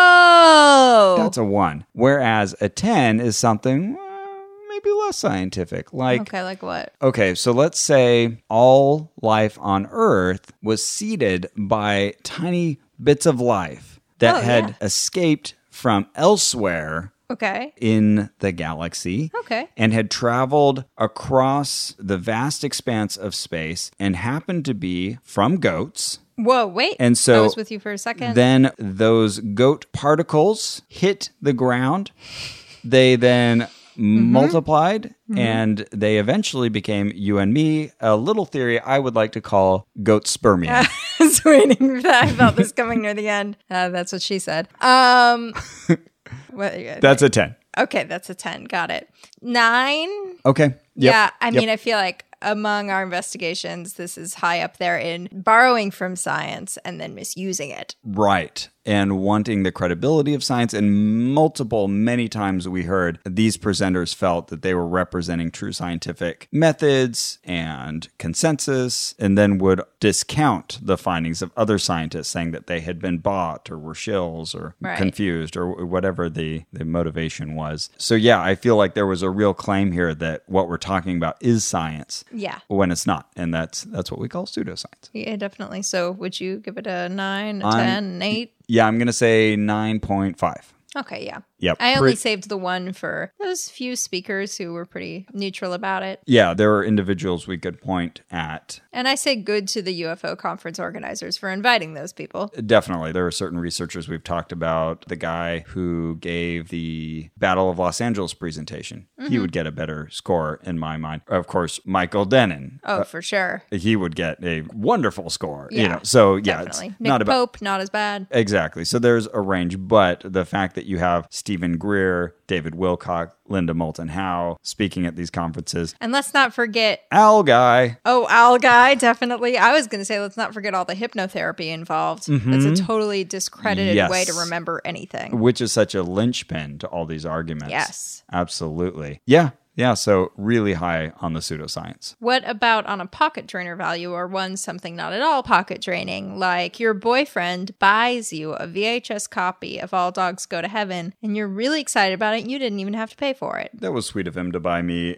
[SPEAKER 1] Whoa!
[SPEAKER 2] that's a one. Whereas a ten is something uh, maybe less scientific. Like,
[SPEAKER 1] okay, like what?
[SPEAKER 2] okay, so let's say all life on Earth was seeded by tiny bits of life that
[SPEAKER 1] Oh,
[SPEAKER 2] had
[SPEAKER 1] yeah.
[SPEAKER 2] escaped from elsewhere
[SPEAKER 1] Okay.
[SPEAKER 2] in the galaxy.
[SPEAKER 1] Okay.
[SPEAKER 2] And had traveled across the vast expanse of space and happened to be from goats.
[SPEAKER 1] Whoa, wait.
[SPEAKER 2] And so
[SPEAKER 1] I was with you for a second.
[SPEAKER 2] Then those goat particles hit the ground. They then
[SPEAKER 1] Mm-hmm.
[SPEAKER 2] multiplied and they eventually became you and me, a little theory I would like to call goat spermia.
[SPEAKER 1] I was waiting for that. I felt this coming near the end. Uh, that's what she said. Um, what,
[SPEAKER 2] That's a ten.
[SPEAKER 1] okay, that's a ten. Got it. Nine?
[SPEAKER 2] Okay. Yep.
[SPEAKER 1] Yeah, I
[SPEAKER 2] Yep.
[SPEAKER 1] mean, I feel like among our investigations, this is high up there in borrowing from science and then misusing it.
[SPEAKER 2] Right. And wanting the credibility of science. And multiple, many times we heard these presenters felt that they were representing true scientific methods and consensus, and then would discount the findings of other scientists, saying that they had been bought or were shills or
[SPEAKER 1] Right.
[SPEAKER 2] confused or whatever the, the motivation was. So, yeah, I feel like there was a real claim here that what we're talking about is science.
[SPEAKER 1] Yeah.
[SPEAKER 2] When it's not. And that's that's what we call pseudoscience.
[SPEAKER 1] Yeah, definitely. So would you give it a nine, a
[SPEAKER 2] I'm-
[SPEAKER 1] ten, an eight?
[SPEAKER 2] Yeah, I'm going to say nine point five.
[SPEAKER 1] Okay, yeah.
[SPEAKER 2] Yep.
[SPEAKER 1] I only
[SPEAKER 2] Pre-
[SPEAKER 1] saved the one for those few speakers who were pretty neutral about it.
[SPEAKER 2] Yeah, there are individuals we could point at.
[SPEAKER 1] And I say good to the U F O conference organizers for inviting those people.
[SPEAKER 2] Definitely. There are certain researchers we've talked about. The guy who gave the Battle of Los Angeles presentation,
[SPEAKER 1] Mm-hmm.
[SPEAKER 2] he would get a better score in my mind. Of course, Michael Denon.
[SPEAKER 1] Oh, for sure.
[SPEAKER 2] He would get a wonderful score. You
[SPEAKER 1] Yeah,
[SPEAKER 2] know, so yeah,
[SPEAKER 1] Definitely.
[SPEAKER 2] it's
[SPEAKER 1] Nick
[SPEAKER 2] not about
[SPEAKER 1] Pope, not as bad.
[SPEAKER 2] exactly. So there's a range, but the fact that you have Stephen Greer, David Wilcock, Linda Moulton Howe speaking at these conferences,
[SPEAKER 1] And let's not forget,
[SPEAKER 2] Al Guy.
[SPEAKER 1] oh, Al Guy, definitely. I was going to say, let's not forget all the hypnotherapy involved. That's a totally discredited
[SPEAKER 2] Yes.
[SPEAKER 1] way to remember anything.
[SPEAKER 2] Which is such a linchpin to all these arguments.
[SPEAKER 1] Yes.
[SPEAKER 2] Absolutely. Yeah. Yeah. So really high on the pseudoscience.
[SPEAKER 1] What about on a pocket drainer value or one something not at all pocket draining? Like your boyfriend buys you a V H S copy of All Dogs Go to Heaven and you're really excited about it and you didn't even have to pay for it.
[SPEAKER 2] That was sweet of him to buy me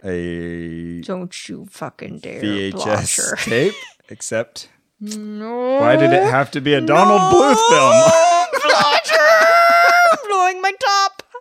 [SPEAKER 2] a
[SPEAKER 1] Don't you fucking dare,
[SPEAKER 2] V H S
[SPEAKER 1] Blosher.
[SPEAKER 2] tape, except
[SPEAKER 1] No.
[SPEAKER 2] why did it have to be a Donald Bluth film?
[SPEAKER 1] Blosher! I'm blowing my top.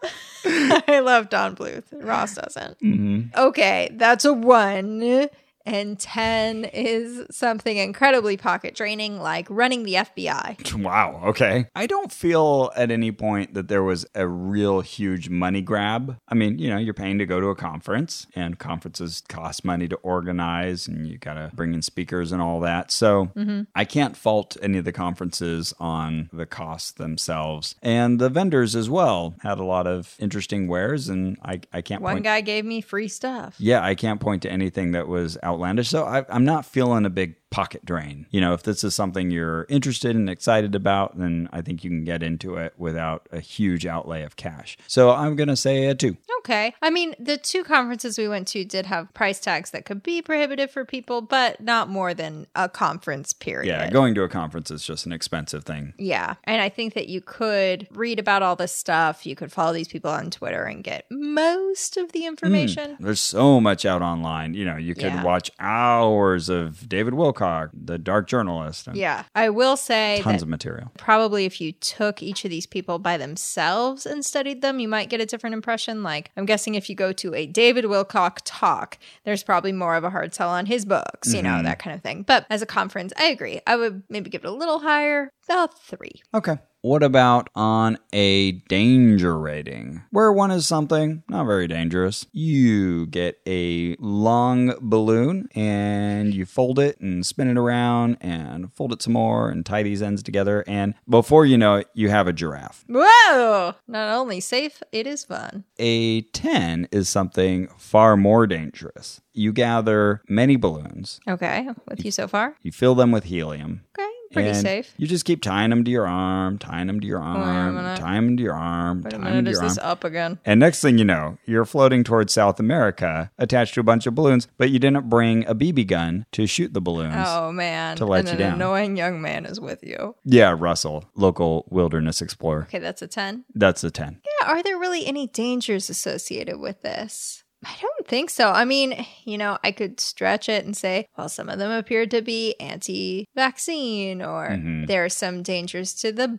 [SPEAKER 1] I love Don Bluth. Ross doesn't.
[SPEAKER 2] Mm-hmm.
[SPEAKER 1] Okay, that's a one. And ten is something incredibly pocket draining, like running the F B I.
[SPEAKER 2] Wow. Okay. I don't feel at any point that there was a real huge money grab. I mean, you know, you're paying to go to a conference, and conferences cost money to organize, and you got to bring in speakers and all that. So mm-hmm. I can't fault any of the conferences on the costs themselves. And the vendors as well had a lot of interesting wares, and I, I can't
[SPEAKER 1] One
[SPEAKER 2] point.
[SPEAKER 1] guy gave me free stuff.
[SPEAKER 2] Yeah, I can't point to anything that was outlandish. So I, I'm not feeling a big pocket drain. You know, if this is something you're interested and excited about, then I think you can get into it without a huge outlay of cash. So I'm going to say a two.
[SPEAKER 1] Okay. I mean, the two conferences we went to did have price tags that could be prohibitive for people, but not more than a conference period.
[SPEAKER 2] Yeah, going to a conference is just an expensive thing.
[SPEAKER 1] Yeah. And I think that you could read about all this stuff. You could follow these people on Twitter and get most of the information.
[SPEAKER 2] Mm, there's so much out online. You know, you could
[SPEAKER 1] Yeah.
[SPEAKER 2] watch hours of David Wilcock, the dark journalist. And
[SPEAKER 1] Yeah. I will say
[SPEAKER 2] tons
[SPEAKER 1] that
[SPEAKER 2] of material.
[SPEAKER 1] probably if you took each of these people by themselves and studied them, you might get a different impression. Like, I'm guessing if you go to a David Wilcock talk, there's probably more of a hard sell on his books, you know, that kind of thing. But as a conference, I agree. I would maybe give it a little higher, about three.
[SPEAKER 2] Okay. What about on a danger rating? Where one is something not very dangerous. You get a long balloon and you fold it and spin it around and fold it some more and tie these ends together. And before you know it, you have a giraffe.
[SPEAKER 1] Whoa! Not only safe, it is fun.
[SPEAKER 2] A ten is something far more dangerous. You gather many balloons.
[SPEAKER 1] Okay. With you so far?
[SPEAKER 2] You fill them with helium.
[SPEAKER 1] Okay. Pretty
[SPEAKER 2] and
[SPEAKER 1] safe.
[SPEAKER 2] You just keep tying them to your arm, tying them to your arm,
[SPEAKER 1] minute.
[SPEAKER 2] tying them to your arm,
[SPEAKER 1] Wait a
[SPEAKER 2] tying them
[SPEAKER 1] minute,
[SPEAKER 2] to
[SPEAKER 1] is
[SPEAKER 2] your arm.
[SPEAKER 1] this up again?
[SPEAKER 2] And next thing you know, you're floating towards South America, attached to a bunch of balloons, but you didn't bring a B B gun to shoot the balloons.
[SPEAKER 1] Oh, man.
[SPEAKER 2] To let
[SPEAKER 1] and
[SPEAKER 2] you
[SPEAKER 1] an
[SPEAKER 2] down.
[SPEAKER 1] annoying young man is with you.
[SPEAKER 2] Yeah, Russell, local wilderness explorer.
[SPEAKER 1] Okay, that's a ten.
[SPEAKER 2] That's a ten.
[SPEAKER 1] Yeah, are there really any dangers associated with this? I don't think so. I mean, you know, I could stretch it and say, well, some of them appeared to be anti-vaccine, or
[SPEAKER 2] Mhm.
[SPEAKER 1] there are some dangers to the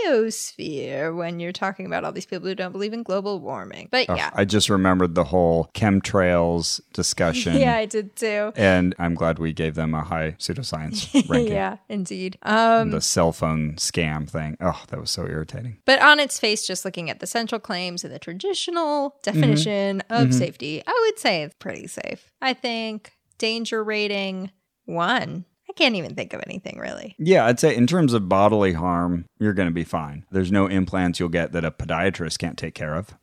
[SPEAKER 1] biosphere when you're talking about all these people who don't believe in global warming. But
[SPEAKER 2] Oh,
[SPEAKER 1] yeah.
[SPEAKER 2] I just remembered the whole chemtrails discussion.
[SPEAKER 1] Yeah, I did too.
[SPEAKER 2] And I'm glad we gave them a high pseudoscience ranking.
[SPEAKER 1] Yeah, indeed. Um,
[SPEAKER 2] The cell phone scam thing. Oh, that was so irritating.
[SPEAKER 1] But on its face, just looking at the central claims and the traditional definition of safety, I would say it's pretty safe. I think danger rating one. I can't even think of anything really.
[SPEAKER 2] Yeah, I'd say in terms of bodily harm, you're going to be fine. There's no implants you'll get that a podiatrist can't take care of.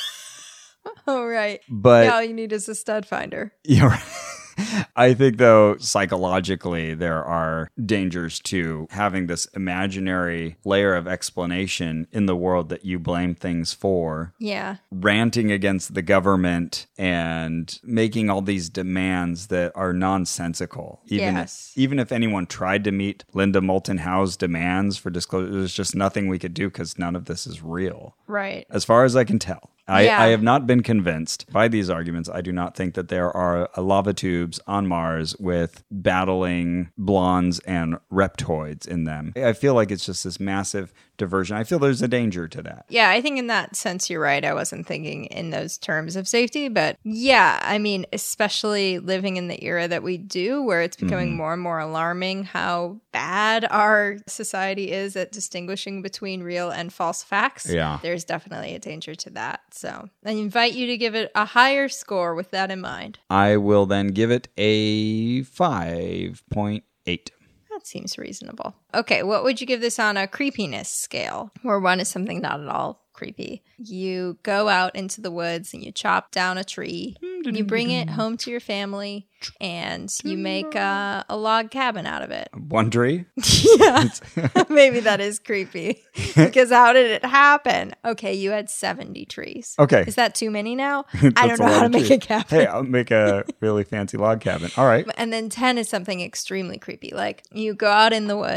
[SPEAKER 1] Oh, right.
[SPEAKER 2] But
[SPEAKER 1] Yeah, all you need is a stud finder.
[SPEAKER 2] yeah, right. I think, though, psychologically, there are dangers to having this imaginary layer of explanation in the world that you blame things for,
[SPEAKER 1] Yeah.
[SPEAKER 2] ranting against the government and making all these demands that are nonsensical. Even,
[SPEAKER 1] Yes.
[SPEAKER 2] even if anyone tried to meet Linda Moulton Howe's demands for disclosure, there's just nothing we could do because none of this is real,
[SPEAKER 1] Right.
[SPEAKER 2] as far as I can tell. I,
[SPEAKER 1] Yeah.
[SPEAKER 2] I have not been convinced by these arguments. I do not think that there are uh, lava tubes on Mars with battling blondes and reptoids in them. I feel like it's just this massive diversion. I feel there's a danger to that.
[SPEAKER 1] Yeah, I think in that sense, you're right. I wasn't thinking in those terms of safety. But yeah, I mean, especially living in the era that we do, where it's becoming
[SPEAKER 2] Mm-hmm.
[SPEAKER 1] more and more alarming how bad our society is at distinguishing between real and false facts.
[SPEAKER 2] Yeah.
[SPEAKER 1] There's definitely a danger to that. So I invite you to give it a higher score with that in mind.
[SPEAKER 2] I will then give it a five point eight.
[SPEAKER 1] That seems reasonable. Okay, what would you give this on a creepiness scale, where one is something not at all creepy? You go out into the woods and you chop down a tree, you bring it home to your family, and you make uh, a log cabin out of it.
[SPEAKER 2] One tree?
[SPEAKER 1] Yeah, maybe that is creepy. Because how did it happen? Okay, you had seventy trees.
[SPEAKER 2] Okay.
[SPEAKER 1] Is that too many now? I
[SPEAKER 2] That's
[SPEAKER 1] don't know
[SPEAKER 2] lot
[SPEAKER 1] how to
[SPEAKER 2] of
[SPEAKER 1] make
[SPEAKER 2] trees.
[SPEAKER 1] a cabin.
[SPEAKER 2] Hey, I'll make a really fancy log cabin. All right.
[SPEAKER 1] And then ten is something extremely creepy. Like you go out in the woods,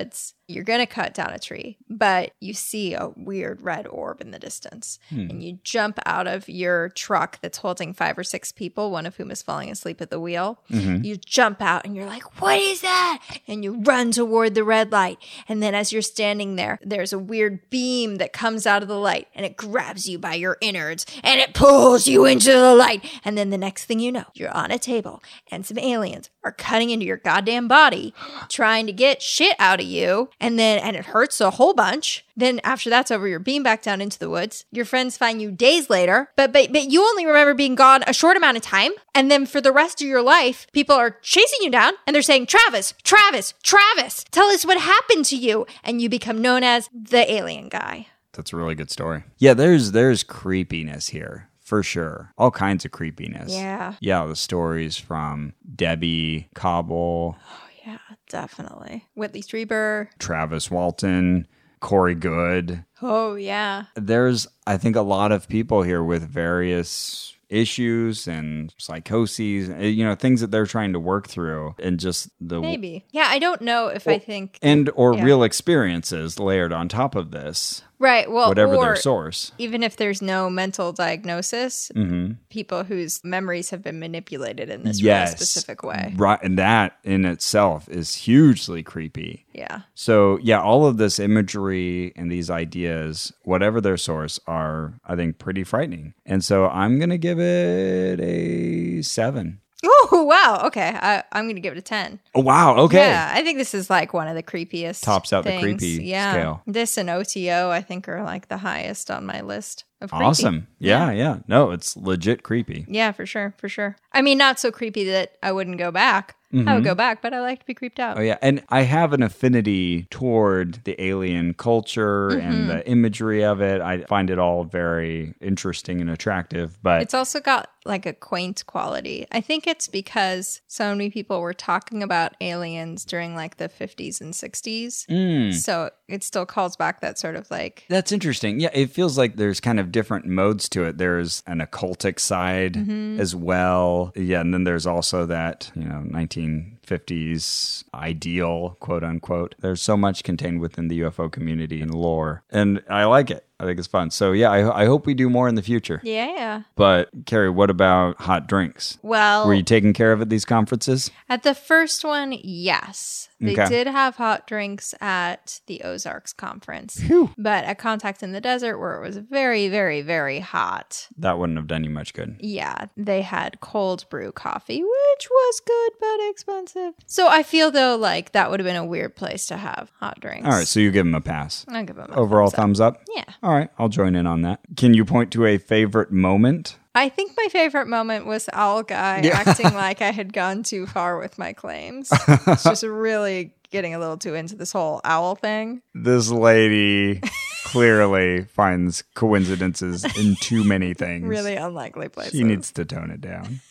[SPEAKER 1] You're going to cut down a tree, but you see a weird red orb in the distance. Hmm. And you jump out of your truck that's holding five or six people, one of whom is falling asleep at the wheel. Mm-hmm. You jump out and you're like, what is that? And you run toward the red light. And then as you're standing there, there's a weird beam that comes out of the light and it grabs you by your innards and it pulls you into the light. And then the next thing you know, you're on a table and some aliens are cutting into your goddamn body, trying to get shit out of you. And then, and it hurts a whole bunch. Then after that's over, you're beamed back down into the woods. Your friends find you days later, but, but, but you only remember being gone a short amount of time. And then for the rest of your life, people are chasing you down and they're saying, Travis, Travis, Travis, tell us what happened to you. And you become known as the alien guy.
[SPEAKER 2] That's a really good story. Yeah, there's there's creepiness here. For sure. All kinds of creepiness.
[SPEAKER 1] Yeah.
[SPEAKER 2] Yeah, the stories from Debbie Cobble.
[SPEAKER 1] Oh, yeah, definitely. Whitley Strieber.
[SPEAKER 2] Travis Walton. Corey Good.
[SPEAKER 1] Oh, yeah.
[SPEAKER 2] There's, I think, a lot of people here with various issues and psychoses, you know, things that they're trying to work through, and just the
[SPEAKER 1] maybe. Yeah, I don't know if
[SPEAKER 2] well,
[SPEAKER 1] I think
[SPEAKER 2] and or
[SPEAKER 1] yeah.
[SPEAKER 2] real experiences layered on top of this.
[SPEAKER 1] Right. Well,
[SPEAKER 2] whatever
[SPEAKER 1] or
[SPEAKER 2] their source.
[SPEAKER 1] Even if there's no mental diagnosis,
[SPEAKER 2] mm-hmm.
[SPEAKER 1] people whose memories have been manipulated in this
[SPEAKER 2] yes.
[SPEAKER 1] really specific way.
[SPEAKER 2] Right. And that in itself is hugely creepy.
[SPEAKER 1] Yeah.
[SPEAKER 2] So, yeah, all of this imagery and these ideas, whatever their source, are, I think, pretty frightening. And so I'm going to give it a seven.
[SPEAKER 1] Oh, wow. Okay. I, I'm going to give it a ten.
[SPEAKER 2] Oh, wow. Okay.
[SPEAKER 1] Yeah. I think this is like one of the creepiest.
[SPEAKER 2] Tops out
[SPEAKER 1] things.
[SPEAKER 2] the creepy
[SPEAKER 1] yeah.
[SPEAKER 2] scale.
[SPEAKER 1] This and O T O, I think, are like the highest on my list of creepy.
[SPEAKER 2] Awesome. Yeah, yeah, yeah. No, it's legit creepy.
[SPEAKER 1] Yeah, for sure. For sure. I mean, not so creepy that I wouldn't go back. Mm-hmm. I would go back, but I like to be creeped out.
[SPEAKER 2] Oh, yeah. And I have an affinity toward the alien culture mm-hmm. and the imagery of it. I find it all very interesting and attractive. But
[SPEAKER 1] it's also got like a quaint quality. I think it's because so many people were talking about aliens during like the fifties and sixties.
[SPEAKER 2] Mm.
[SPEAKER 1] So it still calls back that sort of like...
[SPEAKER 2] That's interesting. Yeah, it feels like there's kind of different modes to it. There's an occultic side mm-hmm. as well. Yeah, and then there's also that, you know, nineteen fifties ideal, quote unquote. There's so much contained within the U F O community and lore. And I like it. I think it's fun. So yeah, I, I hope we do more in the future.
[SPEAKER 1] Yeah.
[SPEAKER 2] But Carrie, what about hot drinks?
[SPEAKER 1] Well,
[SPEAKER 2] were you taking care of at these conferences?
[SPEAKER 1] At the first one, yes. They okay. did have hot drinks at the Ozarks conference.
[SPEAKER 2] Whew.
[SPEAKER 1] But at Contact in the Desert, where it was very, very, very hot.
[SPEAKER 2] That wouldn't have done you much good.
[SPEAKER 1] Yeah. They had cold brew coffee, which was good but expensive. So I feel, though, like that would have been a weird place to have hot drinks.
[SPEAKER 2] All right. So you give them a pass.
[SPEAKER 1] I'll give them a
[SPEAKER 2] Overall
[SPEAKER 1] thumbs
[SPEAKER 2] up.
[SPEAKER 1] thumbs up? Yeah.
[SPEAKER 2] All right. I'll join in on that. Can you point to a favorite moment?
[SPEAKER 1] I think my favorite moment was Owl Guy yeah. acting like I had gone too far with my claims. It's just really getting a little too into this whole owl thing.
[SPEAKER 2] This lady clearly finds coincidences in too many things.
[SPEAKER 1] Really unlikely places.
[SPEAKER 2] She needs to tone it down.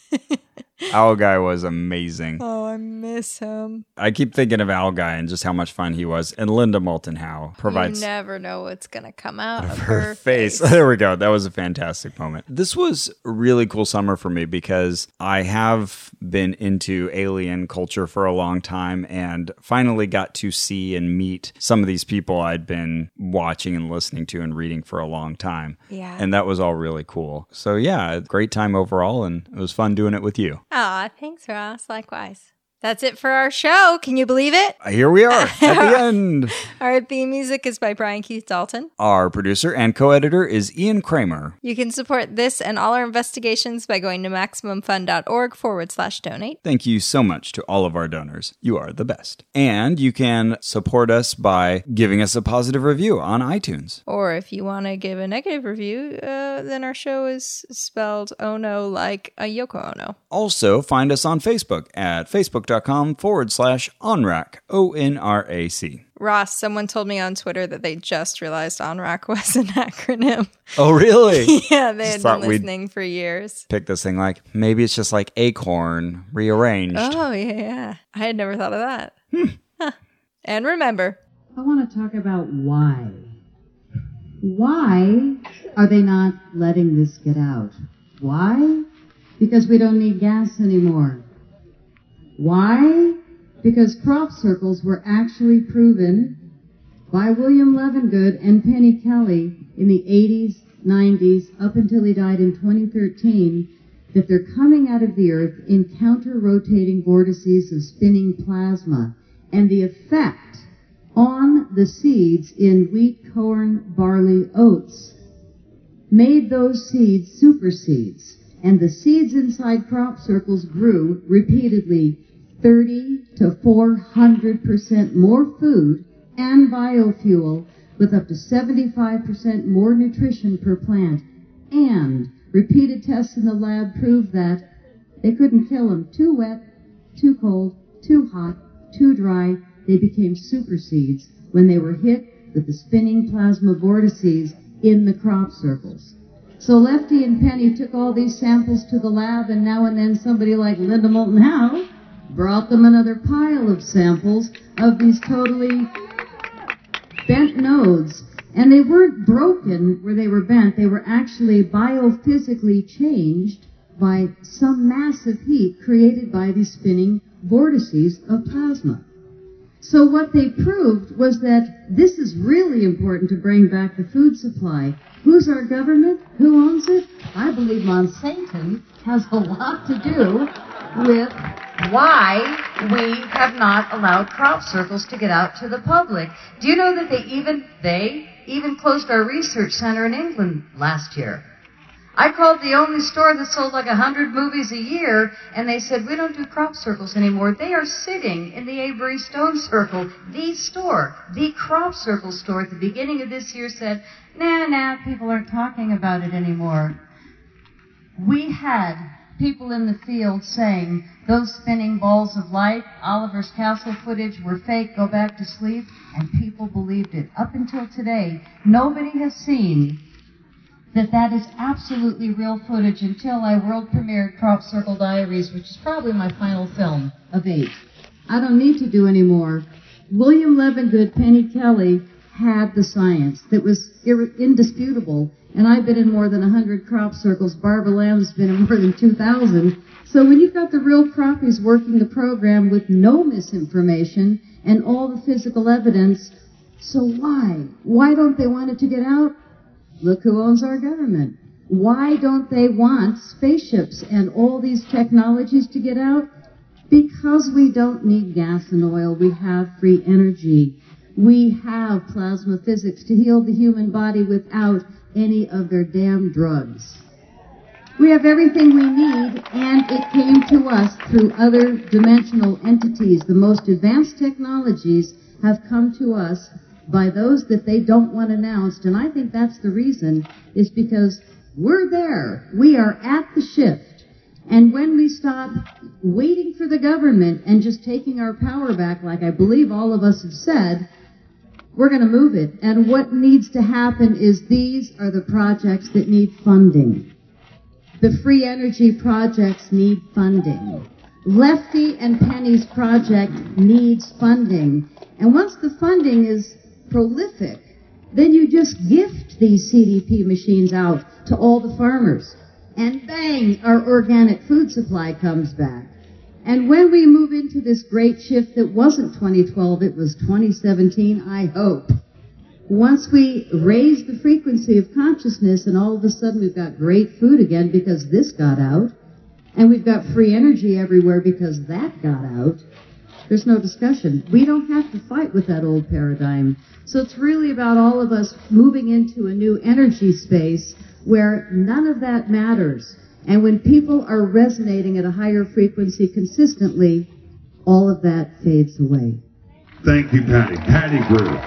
[SPEAKER 2] Owl Guy was amazing.
[SPEAKER 1] Oh, I miss him.
[SPEAKER 2] I keep thinking of Owl Guy and just how much fun he was. And Linda Moulton Howe provides...
[SPEAKER 1] You never know what's going to come out of,
[SPEAKER 2] of
[SPEAKER 1] her,
[SPEAKER 2] her face.
[SPEAKER 1] face.
[SPEAKER 2] There we go. That was a fantastic moment. This was a really cool summer for me because I have been into alien culture for a long time and finally got to see and meet some of these people I'd been watching and listening to and reading for a long time.
[SPEAKER 1] Yeah.
[SPEAKER 2] And that was all really cool. So yeah, great time overall, and it was fun doing it with you.
[SPEAKER 1] Aw, thanks, Ross. Likewise. That's it for our show. Can you believe it?
[SPEAKER 2] Here we are at the end.
[SPEAKER 1] Our theme music is by Brian Keith Dalton.
[SPEAKER 2] Our producer and co-editor is Ian Kramer.
[SPEAKER 1] You can support this and all our investigations by going to MaximumFun.org forward slash donate.
[SPEAKER 2] Thank you so much to all of our donors. You are the best. And you can support us by giving us a positive review on iTunes.
[SPEAKER 1] Or if you want to give a negative review, uh, then our show is spelled oh no like a Yoko Ono.
[SPEAKER 2] Also, find us on Facebook at facebook.com forward slash ONRAC, O N R A C.
[SPEAKER 1] Ross, someone told me on Twitter that they just realized ONRAC was an acronym.
[SPEAKER 2] Oh, really?
[SPEAKER 1] Yeah, they had been listening for years.
[SPEAKER 2] Pick this thing like, maybe it's just like Acorn rearranged.
[SPEAKER 1] Oh, yeah, yeah. I had never thought of that. Hmm. Huh. And remember,
[SPEAKER 7] I want to talk about why. Why are they not letting this get out? Why? Because we don't need gas anymore. Why? Because crop circles were actually proven by William Levengood and Penny Kelly in the eighties, nineties, up until he died in twenty thirteen, that they're coming out of the Earth in counter-rotating vortices of spinning plasma, and the effect on the seeds in wheat, corn, barley, oats made those seeds super seeds, and the seeds inside crop circles grew repeatedly thirty to four hundred percent more food and biofuel, with up to seventy-five percent more nutrition per plant. And repeated tests in the lab proved that they couldn't kill them too wet, too cold, too hot, too dry. They became super seeds when they were hit with the spinning plasma vortices in the crop circles. So Lefty and Penny took all these samples to the lab, and now and then somebody like Linda Moulton Howe brought them another pile of samples of these totally bent nodes. And they weren't broken where they were bent. They were actually biophysically changed by some massive heat created by these spinning vortices of plasma. So what they proved was that this is really important to bring back the food supply. Who's our government? Who owns it? I believe Monsanto has a lot to do with why we have not allowed crop circles to get out to the public. Do you know that they even, they even closed our research center in England last year? I called the only store that sold like a hundred movies a year, and they said, we don't do crop circles anymore. They are sitting in the Avery Stone Circle. The store, the crop circle store at the beginning of this year said, nah, nah, people aren't talking about it anymore. We had people in the field saying, those spinning balls of light, Oliver's Castle footage, were fake, go back to sleep, and people believed it. Up until today, nobody has seen that that is absolutely real footage until I world premiered Crop Circle Diaries, which is probably my final film of eight. I don't need to do any more. William Levengood, Penny Kelly had the science that was ir- indisputable, and I've been in more than one hundred crop circles. Barbara Lamb's been in more than two thousand. So when you've got the real croppies working the program with no misinformation and all the physical evidence, so why? Why don't they want it to get out? Look who owns our government. Why don't they want spaceships and all these technologies to get out? Because we don't need gas and oil. We have free energy. We have plasma physics to heal the human body without any of their damn drugs. We have everything we need, and it came to us through other dimensional entities. The most advanced technologies have come to us by those that they don't want announced, and I think that's the reason, is because we're there. We are at the shift. And when we stop waiting for the government and just taking our power back, like I believe all of us have said, we're going to move it. And what needs to happen is these are the projects that need funding. The free energy projects need funding. Lefty and Penny's project needs funding. And once the funding is prolific, then you just gift these C D P machines out to all the farmers. And bang, our organic food supply comes back. And when we move into this great shift that wasn't twenty twelve, it was twenty seventeen, I hope. Once we raise the frequency of consciousness and all of a sudden we've got great food again because this got out, and we've got free energy everywhere because that got out, there's no discussion. We don't have to fight with that old paradigm. So it's really about all of us moving into a new energy space where none of that matters. And when people are resonating at a higher frequency consistently, all of that fades away.
[SPEAKER 8] Thank you, Patty. Patty Brew.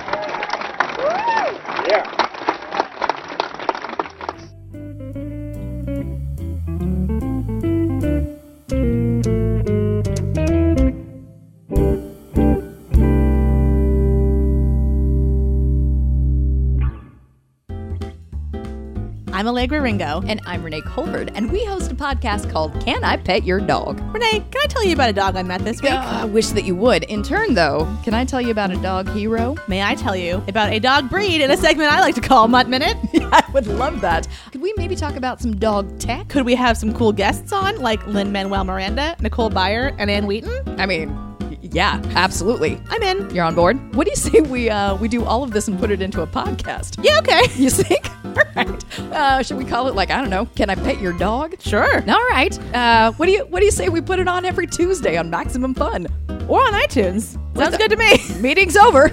[SPEAKER 9] I'm Allegra Ringo.
[SPEAKER 10] And I'm Renee Colbert, and we host a podcast called Can I Pet Your Dog?
[SPEAKER 9] Renee, can I tell you about a dog I met this week?
[SPEAKER 10] Uh, I wish that you would. In turn, though, can I tell you about a dog hero?
[SPEAKER 9] May I tell you about a dog breed in a segment I like to call Mutt Minute?
[SPEAKER 10] I would love that. Could we maybe talk about some dog tech?
[SPEAKER 9] Could we have some cool guests on, like Lin-Manuel Miranda, Nicole Byer, and Ann Wheaton?
[SPEAKER 10] I mean, Yeah, absolutely.
[SPEAKER 9] I'm in.
[SPEAKER 10] You're on board? What do you say we uh, we do all of this and put it into a podcast?
[SPEAKER 9] Yeah, okay.
[SPEAKER 10] You think? All right. Uh, should we call it, like, I don't know, Can I Pet Your Dog?
[SPEAKER 9] Sure.
[SPEAKER 10] All right. Uh, what do you What do you say we put it on every Tuesday on Maximum Fun?
[SPEAKER 9] Or on iTunes. Sounds good to me.
[SPEAKER 10] Meeting's over.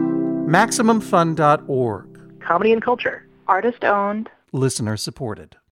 [SPEAKER 11] Maximum Fun dot org.
[SPEAKER 12] Comedy and culture.
[SPEAKER 13] Artist owned.
[SPEAKER 11] Listener supported.